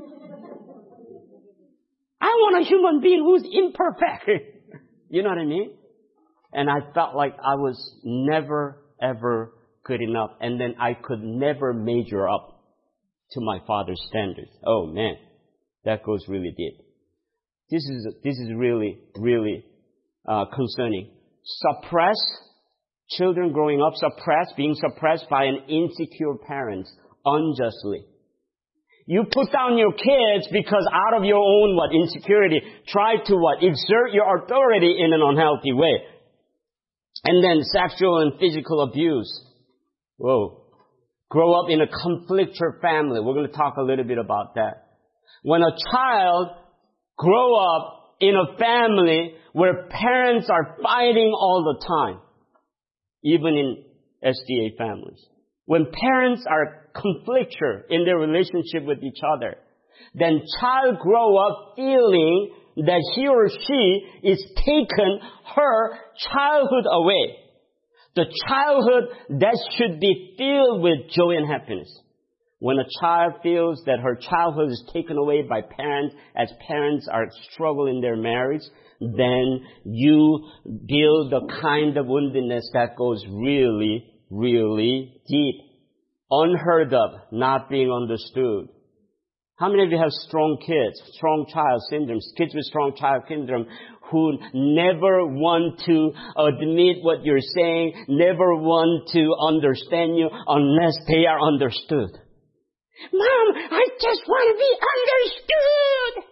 I want a human being who's imperfect. You know what I mean? And I felt like I was never, ever good enough. And then I could never measure up to my father's standards. Oh man, that goes really deep. This is, this is really, really uh, concerning. Suppress, children growing up suppressed, being suppressed by an insecure parent unjustly. You put down your kids because out of your own what insecurity, try to what exert your authority in an unhealthy way. And then sexual and physical abuse. Whoa. Grow up in a conflictual family. We're going to talk a little bit about that. When a child grow up in a family where parents are fighting all the time, even in S D A families. When parents are conflictual in their relationship with each other, then child grow up feeling that he or she is taken her childhood away. The childhood that should be filled with joy and happiness. When a child feels that her childhood is taken away by parents as parents are struggling in their marriage, then you build the kind of woundedness that goes really, really deep. Unheard of, not being understood. How many of you have strong kids, strong child syndrome, kids with strong child syndrome who never want to admit what you're saying, never want to understand you unless they are understood? Mom, I just want to be understood.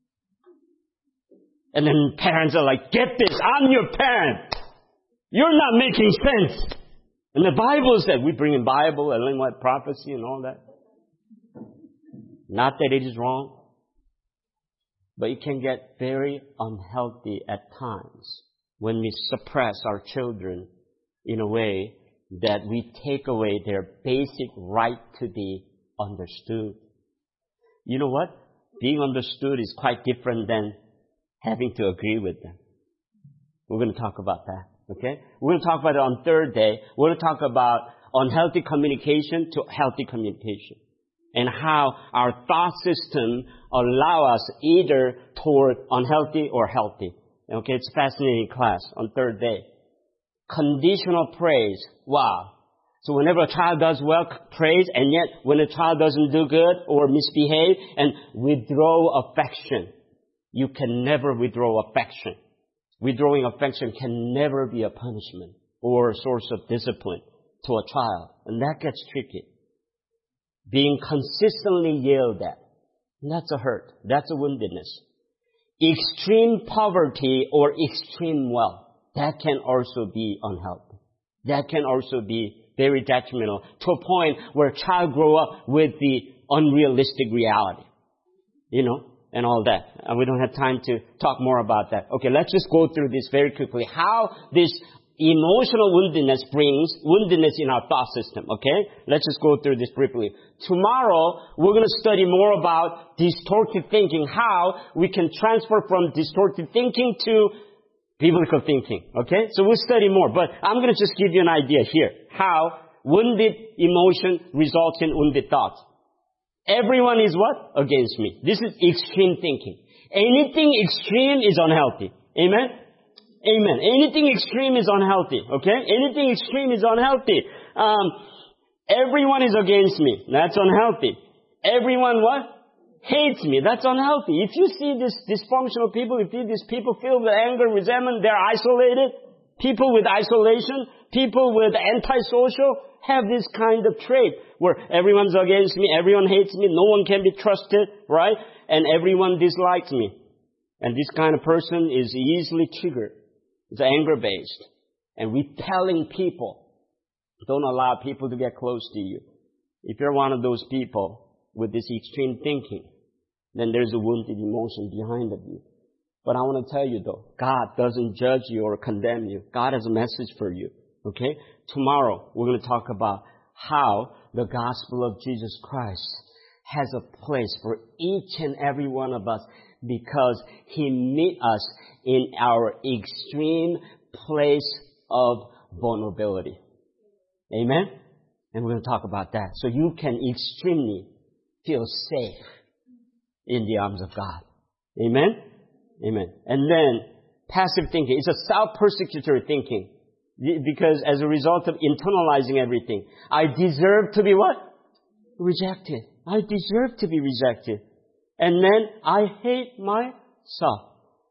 And then parents are like, get this, I'm your parent. You're not making sense. And the Bible said, we bring in Bible and what prophecy and all that. Not that it is wrong, but it can get very unhealthy at times when we suppress our children in a way that we take away their basic right to be understood. You know what? Being understood is quite different than having to agree with them. We're going to talk about that. Okay? We're going to talk about it on third day. We're going to talk about unhealthy communication to healthy communication. And how our thought system allow us either toward unhealthy or healthy. Okay? It's a fascinating class on third day. Conditional praise. Wow. So whenever a child does well, praise, and yet when a child doesn't do good or misbehave and withdraw affection. You can never withdraw affection. Withdrawing affection can never be a punishment or a source of discipline to a child. And that gets tricky. Being consistently yelled at. That's a hurt. That's a woundedness. Extreme poverty or extreme wealth. That can also be unhealthy. That can also be very detrimental to a point where a child grow up with the unrealistic reality. You know? And all that. And we don't have time to talk more about that. Okay, let's just go through this very quickly. How this emotional woundedness brings woundedness in our thought system. Okay? Let's just go through this briefly. Tomorrow, we're going to study more about distorted thinking. How we can transfer from distorted thinking to biblical thinking. Okay? So we'll study more. But I'm going to just give you an idea here. How wounded emotion results in wounded thoughts. Everyone is what? Against me. This is extreme thinking. Anything extreme is unhealthy. Amen? Amen. Anything extreme is unhealthy. Okay? Anything extreme is unhealthy. Um, everyone is against me. That's unhealthy. Everyone what? hates me. That's unhealthy. If you see this dysfunctional people, if you see these people filled with anger, resentment, they're isolated. People with isolation, people with antisocial have this kind of trait where everyone's against me, everyone hates me, no one can be trusted, right? And everyone dislikes me. And this kind of person is easily triggered. It's anger-based. And repelling people. Don't allow people to get close to you. If you're one of those people with this extreme thinking, then there's a wounded emotion behind of you. But I want to tell you though, God doesn't judge you or condemn you. God has a message for you. Okay? Tomorrow, we're going to talk about how the gospel of Jesus Christ has a place for each and every one of us because He meets us in our extreme place of vulnerability. Amen? And we're going to talk about that. So you can extremely feel safe in the arms of God. Amen? Amen. And then, passive thinking. It's a self-persecutory thinking. Because as a result of internalizing everything, I deserve to be what? Rejected. I deserve to be rejected. And then, I hate myself.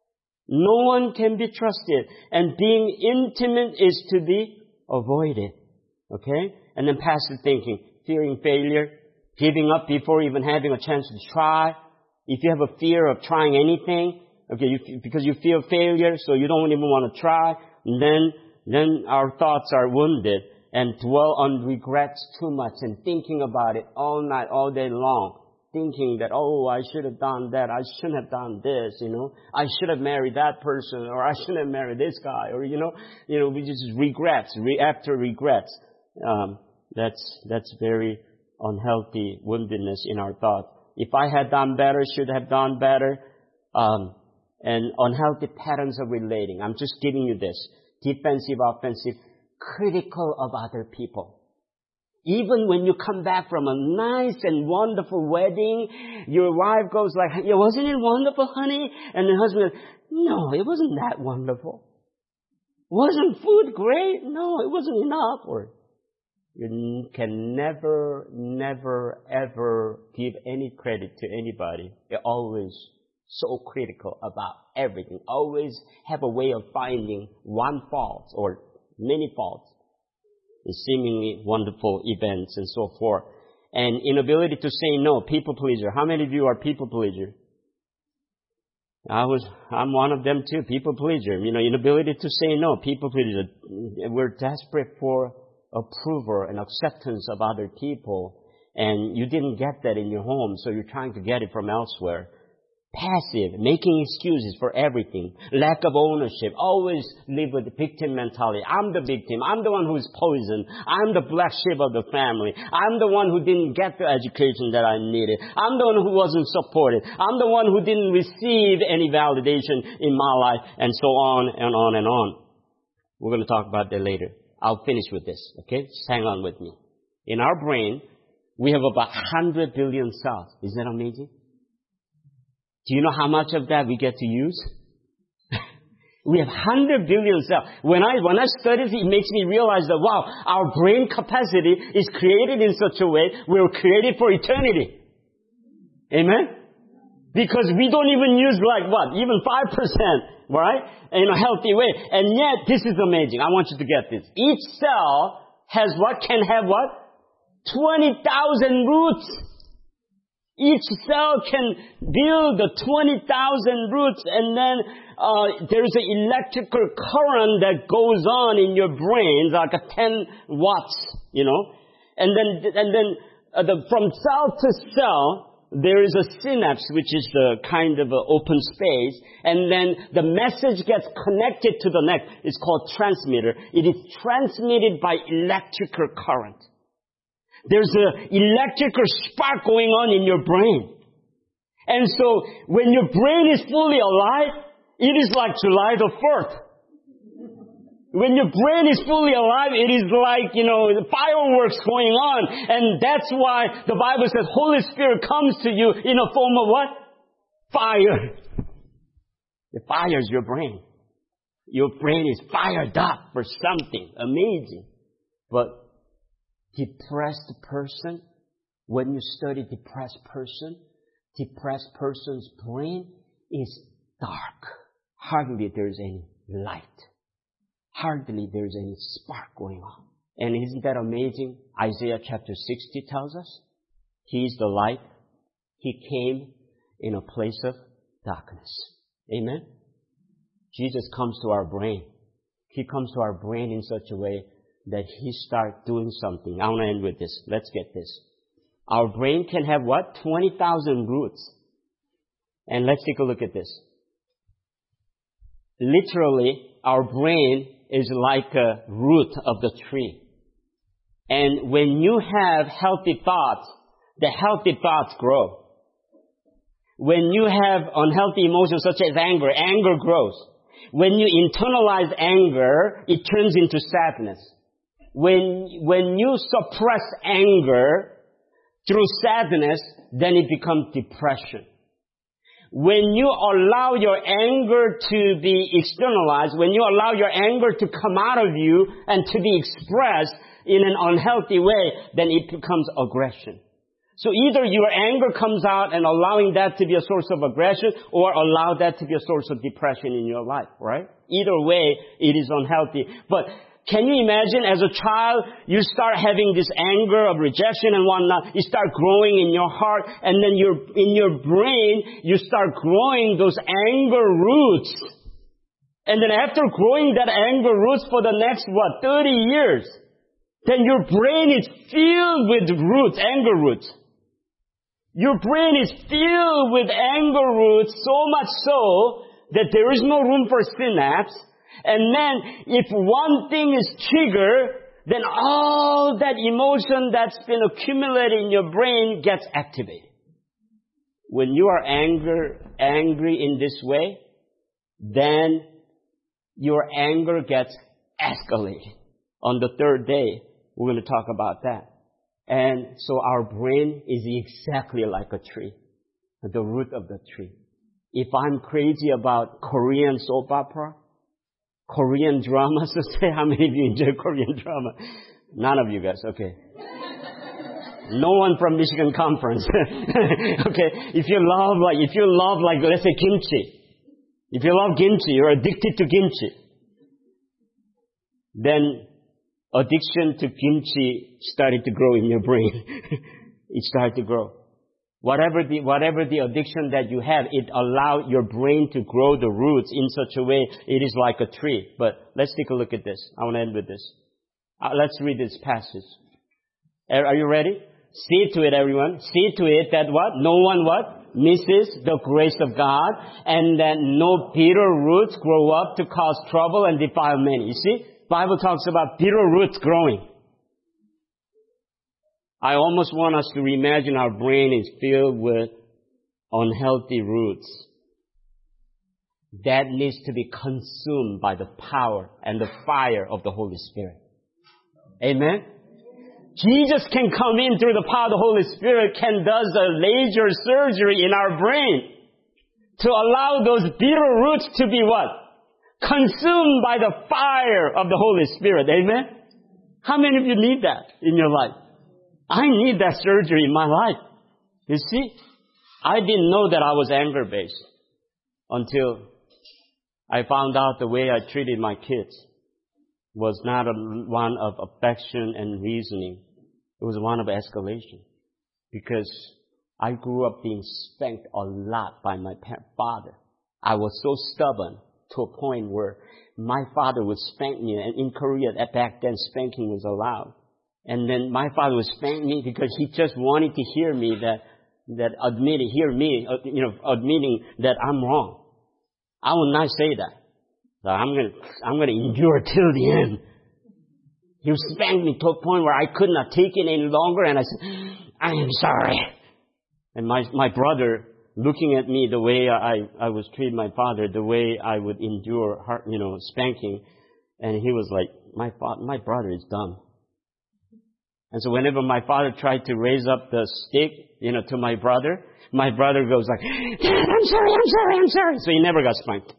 No one can be trusted. And being intimate is to be avoided. Okay? And then passive thinking. Fearing failure. Giving up before even having a chance to try. If you have a fear of trying anything, okay, you, because you feel failure, so you don't even want to try, and then, then our thoughts are wounded and dwell on regrets too much and thinking about it all night, all day long. Thinking that, oh, I should have done that, I shouldn't have done this, you know, I should have married that person, or I shouldn't have married this guy, or, you know, you know, we just regrets, re- after regrets. Um, that's, that's very unhealthy woundedness in our thoughts. If I had done better, should have done better, um, and unhealthy patterns of relating. I'm just giving you this. Defensive, offensive, critical of other people. Even when you come back from a nice and wonderful wedding, your wife goes like, yeah, wasn't it wonderful, honey? And the husband goes, no, it wasn't that wonderful. Wasn't food great? No, it wasn't enough. Or you can never, never, ever give any credit to anybody. You're always so critical about everything. Always have a way of finding one fault or many faults in seemingly wonderful events and so forth. And inability to say no, people pleaser. How many of you are people pleaser? I was, I'm one of them too, people pleaser. You know, inability to say no, people pleaser. We're desperate for approval and acceptance of other people, and you didn't get that in your home, so you're trying to get it from elsewhere. Passive, making excuses for everything, lack of ownership, always live with the victim mentality. I'm the victim, I'm the one who's poisoned, I'm the black sheep of the family, I'm the one who didn't get the education that I needed, I'm the one who wasn't supported, I'm the one who didn't receive any validation in my life, and so on and on and on. We're going to talk about that later. I'll finish with this, okay? Just hang on with me. In our brain, we have about one hundred billion cells. Isn't that amazing? Do you know how much of that we get to use? We have one hundred billion cells. When I, when I study it, it makes me realize that, wow, our brain capacity is created in such a way we're created for eternity. Amen? Because we don't even use like what? Even five percent, right? In a healthy way. And yet, this is amazing. I want you to get this. Each cell has what? Can have what? twenty thousand roots. Each cell can build the twenty thousand roots, and then uh, there's an electrical current that goes on in your brain, like a ten watts, you know. And then, and then uh, the, from cell to cell, there is a synapse, which is the kind of a open space, and then the message gets connected to the next. It's called transmitter. It is transmitted by electrical current. There's an electrical spark going on in your brain. And so, when your brain is fully alive, it is like July the fourth. When your brain is fully alive, it is like, you know, fireworks going on. And that's why the Bible says Holy Spirit comes to you in a form of what? Fire. It fires your brain. Your brain is fired up for something amazing. But depressed person, when you study depressed person, depressed person's brain is dark. Hardly there's any light. Hardly there's any spark going on. And isn't that amazing? Isaiah chapter sixty tells us, He is the light. He came in a place of darkness. Amen? Jesus comes to our brain. He comes to our brain in such a way that He starts doing something. I want to end with this. Let's get this. Our brain can have what? twenty thousand roots. And let's take a look at this. Literally, our brain is like a root of the tree. And when you have healthy thoughts, the healthy thoughts grow. When you have unhealthy emotions such as anger, anger grows. When you internalize anger, it turns into sadness. When, when you suppress anger through sadness, then it becomes depression. When you allow your anger to be externalized, when you allow your anger to come out of you and to be expressed in an unhealthy way, then it becomes aggression. So either your anger comes out and allowing that to be a source of aggression, or allow that to be a source of depression in your life, right? Either way, it is unhealthy. But can you imagine, as a child, you start having this anger of rejection and whatnot, you start growing in your heart, and then you're, in your brain, you start growing those anger roots. And then after growing that anger roots for the next, what, thirty years, then your brain is filled with roots, anger roots. Your brain is filled with anger roots, so much so that there is no room for synapse. And then, if one thing is triggered, then all that emotion that's been accumulated in your brain gets activated. When you are anger, angry in this way, then your anger gets escalated. On the third day, we're going to talk about that. And so our brain is exactly like a tree, the root of the tree. If I'm crazy about Korean soap opera, Korean drama, so say how many of you enjoy Korean drama? None of you guys, okay. No one from Michigan Conference. Okay, if you love like, if you love like, let's say kimchi. If you love kimchi, you're addicted to kimchi. Then addiction to kimchi started to grow in your brain. It started to grow. Whatever the, whatever the addiction that you have, it allowed your brain to grow the roots in such a way it is like a tree. But let's take a look at this. I want to end with this. Uh, let's read this passage. Are, are you ready? See to it, everyone. See to it that what? No one what? Misses the grace of God, and that no bitter roots grow up to cause trouble and defile many. You see? Bible talks about bitter roots growing. I almost want us to imagine our brain is filled with unhealthy roots that needs to be consumed by the power and the fire of the Holy Spirit. Amen? Jesus can come in through the power of the Holy Spirit, can does a laser surgery in our brain to allow those bitter roots to be what? Consumed by the fire of the Holy Spirit. Amen? How many of you need that in your life? I need that surgery in my life. You see, I didn't know that I was anger-based until I found out the way I treated my kids was not a, one of affection and reasoning. It was one of escalation. Because I grew up being spanked a lot by my father. I was so stubborn to a point where my father would spank me. And in Korea, back then, spanking was allowed. And then my father would spank me because he just wanted to hear me that, that admit, hear me, uh, you know, admitting that I'm wrong. I will not say that. So I'm gonna, I'm gonna endure till the end. He would spank me to a point where I could not take it any longer, and I said, I am sorry. And my, my brother, looking at me the way I, I was treating my father, the way I would endure, you know, spanking, and he was like, my fa- my brother is dumb. And so whenever my father tried to raise up the stick, you know, to my brother, my brother goes like, Dad, I'm sorry, I'm sorry, I'm sorry. So he never got spanked.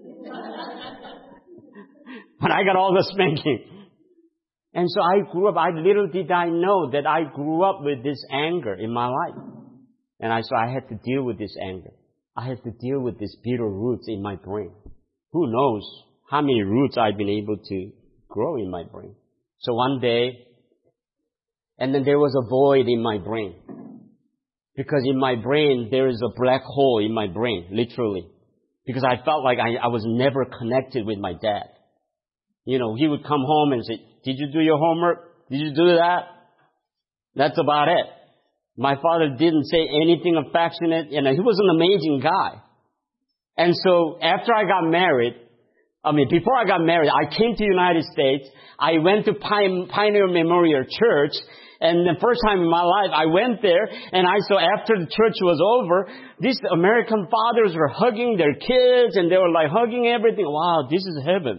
But I got all the spanking. And so I grew up, I little did I know that I grew up with this anger in my life. And I, so I had to deal with this anger. I had to deal with these bitter roots in my brain. Who knows how many roots I've been able to grow in my brain. So one day, and then there was a void in my brain. Because in my brain, there is a black hole in my brain, literally. Because I felt like I, I was never connected with my dad. You know, he would come home and say, did you do your homework? Did you do that? That's about it. My father didn't say anything affectionate. You know, he was an amazing guy. And so after I got married, I mean, before I got married, I came to the United States. I went to Pioneer Memorial Church. And the first time in my life, I went there, and I saw after the church was over, these American fathers were hugging their kids, and they were like hugging everything. Wow, this is heaven.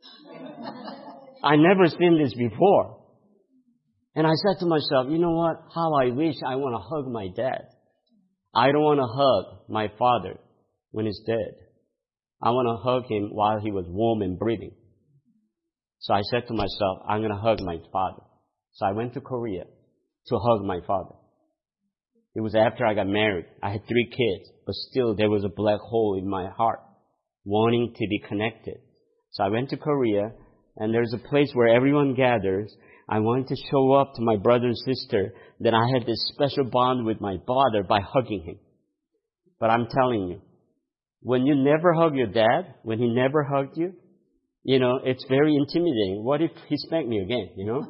I never seen this before. And I said to myself, you know what? How I wish I want to hug my dad. I don't want to hug my father when he's dead. I want to hug him while he was warm and breathing. So I said to myself, I'm going to hug my father. So I went to Korea to hug my father. It was after I got married. I had three kids, but still there was a black hole in my heart, wanting to be connected. So I went to Korea, and there's a place where everyone gathers. I wanted to show up to my brother and sister that I had this special bond with my father by hugging him. But I'm telling you, when you never hug your dad, when he never hugged you, you know, it's very intimidating. What if he spanked me again, you know?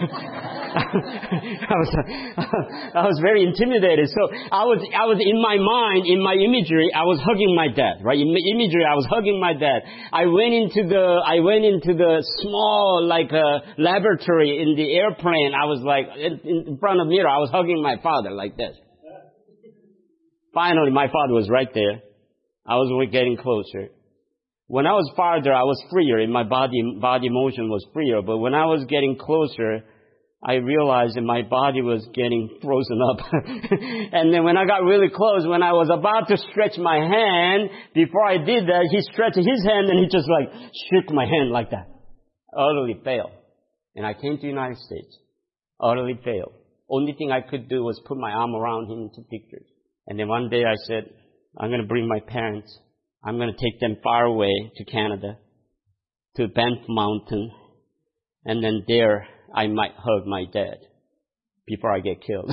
I was, I was very intimidated. So I was, I was in my mind, in my imagery, I was hugging my dad, right? In my imagery, I was hugging my dad. I went into the, I went into the small, like, uh, laboratory in the airplane. I was like, in, in front of the mirror, I was hugging my father like this. Finally, my father was right there. I was getting closer. When I was farther, I was freer, and my body body motion was freer. But when I was getting closer, I realized that my body was getting frozen up. And then when I got really close, when I was about to stretch my hand, before I did that, he stretched his hand and he just like shook my hand like that. Utterly failed. And I came to the United States. Utterly failed. Only thing I could do was put my arm around him and take pictures. And then one day I said, I'm going to bring my parents. I'm going to take them far away to Canada, to Banff Mountain, and then there I might hug my dad before I get killed.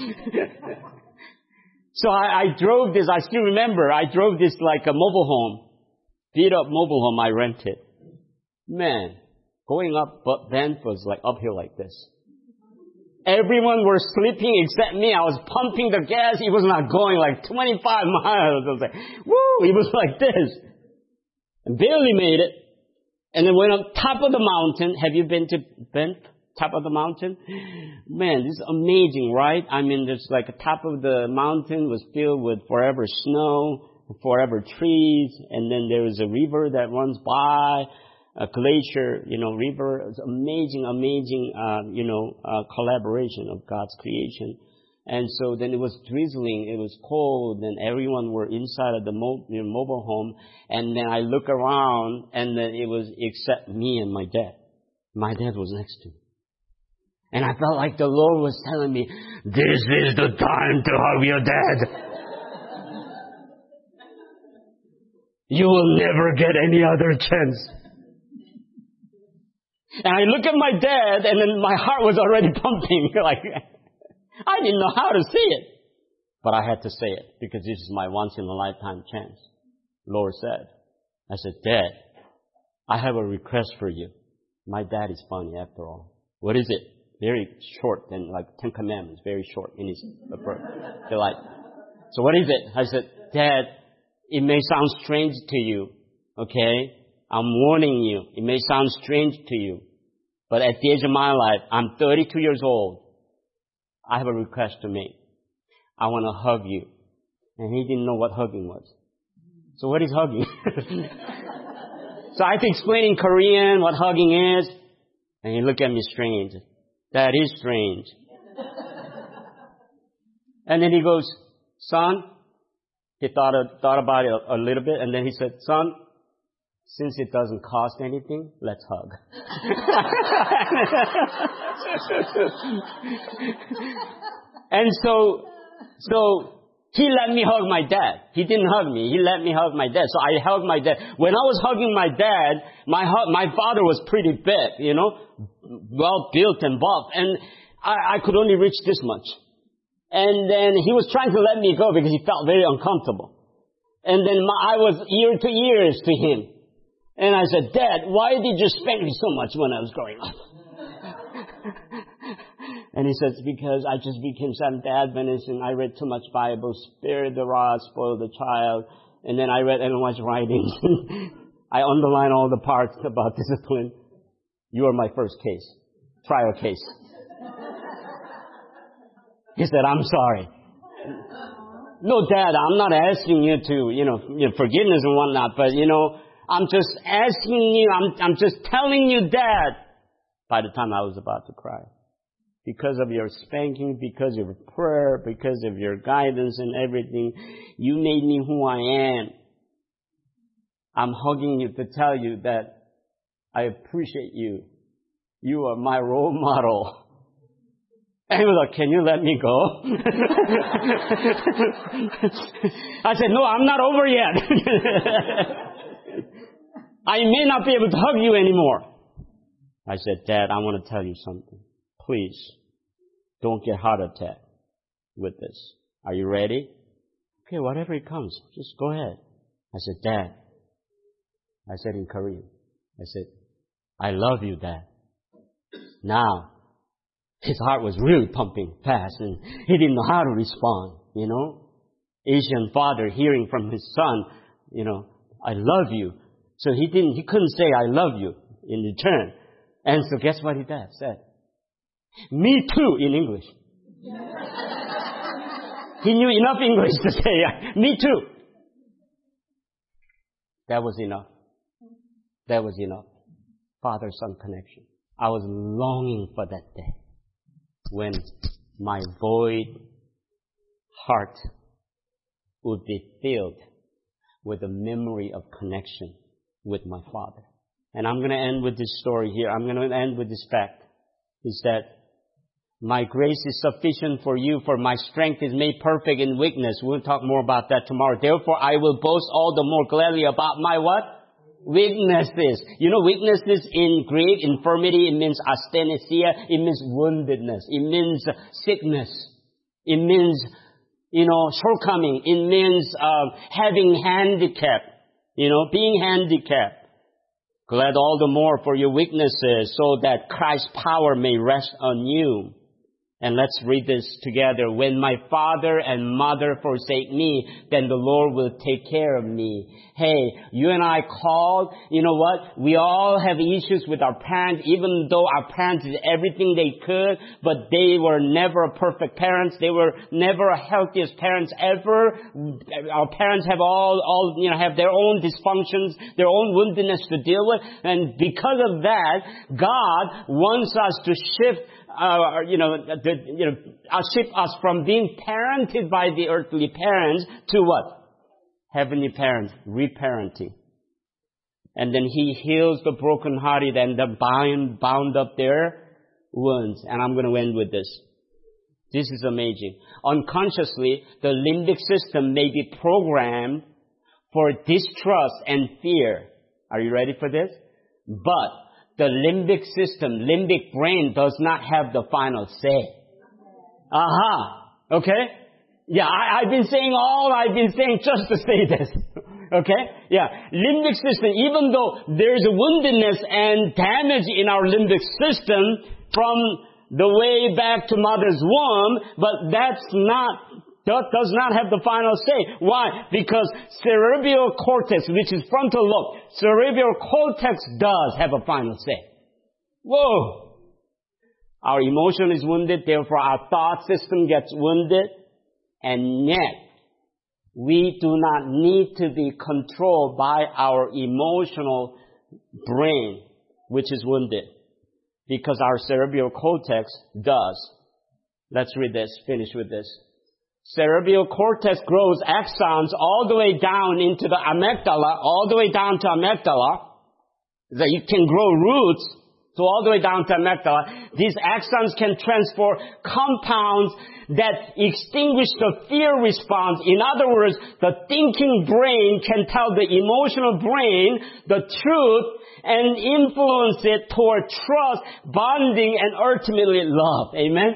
So I, I drove this, I still remember, I drove this like a mobile home, beat up mobile home I rented. Man, going up Banff was like uphill like this. Everyone was sleeping except me. I was pumping the gas. It was not going like twenty-five miles. I was like, woo! It was like this. And barely made it. And then went up top of the mountain. Have you been to Banff? Top of the mountain? Man, this is amazing, right? I mean, there's like the top of the mountain was filled with forever snow, forever trees. And then there is a river that runs by. A glacier, you know, river. It's amazing, amazing, uh, you know, uh, collaboration of God's creation. And so then it was drizzling, it was cold, and everyone were inside of the mo- you know, mobile home. And then I look around, and then it was except me and my dad. My dad was next to me. And I felt like the Lord was telling me, this is the time to hug your dad. You will never get any other chance. And I look at my dad, and then my heart was already pumping. Like, I didn't know how to say it. But I had to say it, because this is my once-in-a-lifetime chance. Lord said. I said, Dad, I have a request for you. My dad is funny, after all. What is it? Very short, and like Ten Commandments, very short in his delight. So what is it? I said, Dad, it may sound strange to you, okay? I'm warning you. It may sound strange to you. But at the age of my life, I'm thirty-two years old. I have a request to make. I want to hug you. And he didn't know what hugging was. So what is hugging? So I had to explain in Korean what hugging is. And he looked at me strange. That is strange. And then he goes, son, he thought, thought about it a, a little bit. And then he said, son, since it doesn't cost anything, let's hug. And so, so He let me hug my dad. He didn't hug me. He let me hug my dad. So I hugged my dad. When I was hugging my dad, my hu- my father was pretty big, you know, well built and buff. And I, I could only reach this much. And then he was trying to let me go because he felt very uncomfortable. And then my, I was ear to ears to him. And I said, Dad, why did you spank me so much when I was growing up? And he says, because I just became Seventh-day Adventist and I read too much Bible, spare the rod, spoil the child. And then I read Ellen White's writings. I underline all the parts about discipline. You are my first case, trial case. He said, I'm sorry. No, Dad, I'm not asking you to, you know, you know, forgiveness and whatnot, but, you know, I'm just asking you, I'm, I'm just telling you, Dad. By the time I was about to cry. Because of your spanking, because of your prayer, because of your guidance and everything, you made me who I am. I'm hugging you to tell you that I appreciate you. You are my role model. And he was like, can you let me go? I said, no, I'm not over yet. I may not be able to hug you anymore. I said, Dad, I want to tell you something. Please, don't get heart attack with this. Are you ready? Okay, whatever it comes, just go ahead. I said, Dad. I said in Korean. I said, I love you, Dad. Now, his heart was really pumping fast and he didn't know how to respond, you know. Asian father hearing from his son, you know, I love you. So he didn't, he couldn't say I love you in return. And so guess what he did, said? Me too in English. He knew enough English to say, me too. That was enough. That was enough. Father-son connection. I was longing for that day when my void heart would be filled with a memory of connection with my Father. And I'm going to end with this story here. I'm going to end with this fact. Is that my grace is sufficient for you, for my strength is made perfect in weakness. We'll talk more about that tomorrow. Therefore, I will boast all the more gladly about my what? Weaknesses. You know, weaknesses in Greek, infirmity, it means asthenesia. It means woundedness. It means sickness. It means, you know, shortcoming. It means uh, having handicap. You know, being handicapped. Glad all the more for your weaknesses so that Christ's power may rest on you. And let's read this together. When my father and mother forsake me, then the Lord will take care of me. Hey, you and I called, you know what? We all have issues with our parents, even though our parents did everything they could, but they were never perfect parents. They were never a healthiest parents ever. Our parents have all, all, you know, have their own dysfunctions, their own woundedness to deal with. And because of that, God wants us to shift Uh, you know, the, you know, uh, shift us from being parented by the earthly parents to what? Heavenly parents, reparenting. And then He heals the brokenhearted and the bound, bound up their wounds. And I'm going to end with this. This is amazing. Unconsciously, the limbic system may be programmed for distrust and fear. Are you ready for this? But the limbic system, limbic brain does not have the final say. Aha. Okay? Yeah, I, I've been saying all I've been saying just to say this. Okay? Yeah. Limbic system, even though there's a woundedness and damage in our limbic system from the way back to mother's womb, but that's not That does not have the final say. Why? Because cerebral cortex, which is frontal lobe, cerebral cortex does have a final say. Whoa! Our emotion is wounded, therefore our thought system gets wounded, and yet we do not need to be controlled by our emotional brain, which is wounded, because our cerebral cortex does. Let's read this, finish with this. Cerebral cortex grows axons all the way down into the amygdala, all the way down to amygdala, that you can grow roots So all the way down to amygdala, these axons can transport compounds that extinguish the fear response. In other words, the thinking brain can tell the emotional brain the truth and influence it toward trust, bonding, and ultimately love. Amen?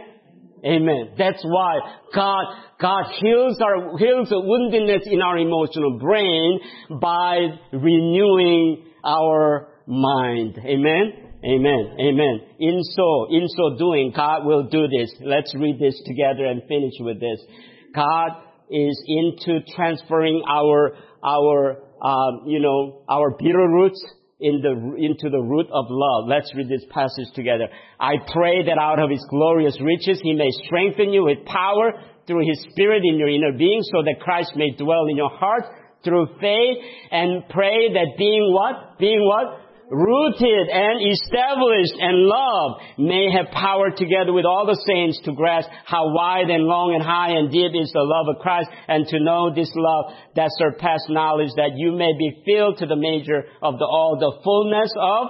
Amen. That's why God, God heals our, heals the woundedness in our emotional brain by renewing our mind. Amen? Amen. Amen. In so, in so doing, God will do this. Let's read this together and finish with this. God is into transferring our, our, um, you know, our bitter roots in the, into the root of love. Let's read this passage together. I pray that out of His glorious riches He may strengthen you with power through His Spirit in your inner being, so that Christ may dwell in your hearts through faith, and pray that being what? Being what? Rooted and established in love, may have power together with all the saints to grasp how wide and long and high and deep is the love of Christ, and to know this love that surpasses knowledge, that you may be filled to the measure of the all the fullness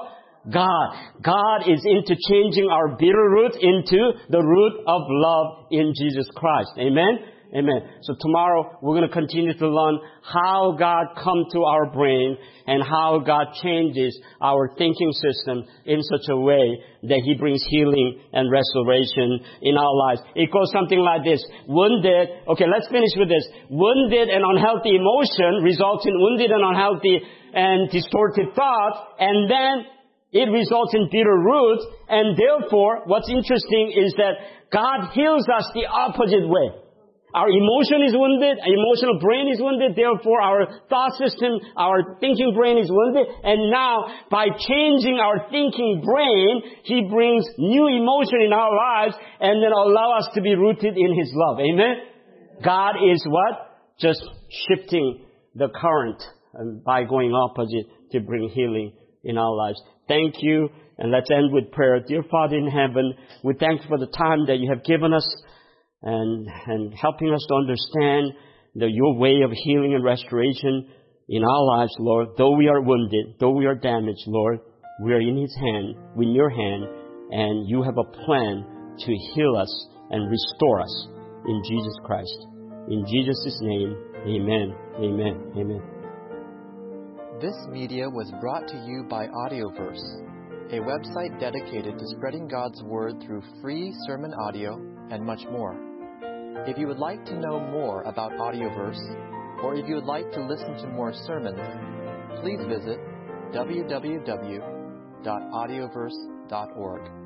of God. God is into changing our bitter roots into the root of love in Jesus Christ. Amen? Amen. So tomorrow we're going to continue to learn how God comes to our brain and how God changes our thinking system in such a way that He brings healing and restoration in our lives. It goes something like this. Wounded, okay, let's finish with this. Wounded and unhealthy emotion results in wounded and unhealthy and distorted thoughts, and then it results in bitter roots, and therefore what's interesting is that God heals us the opposite way. Our emotion is wounded, our emotional brain is wounded, therefore our thought system, our thinking brain is wounded, and now by changing our thinking brain, He brings new emotion in our lives and then allow us to be rooted in His love. Amen? God is what? Just shifting the current by going opposite to bring healing in our lives. Thank you, and let's end with prayer. Dear Father in heaven, we thank you for the time that you have given us, and and helping us to understand the, your way of healing and restoration in our lives, Lord. Though we are wounded, though we are damaged, Lord, we are in His hand, in your hand, and you have a plan to heal us and restore us in Jesus Christ. In Jesus' name, amen, amen, amen. This media was brought to you by Audioverse, a website dedicated to spreading God's Word through free sermon audio and much more. If you would like to know more about Audioverse, or if you would like to listen to more sermons, please visit w w w dot audioverse dot org.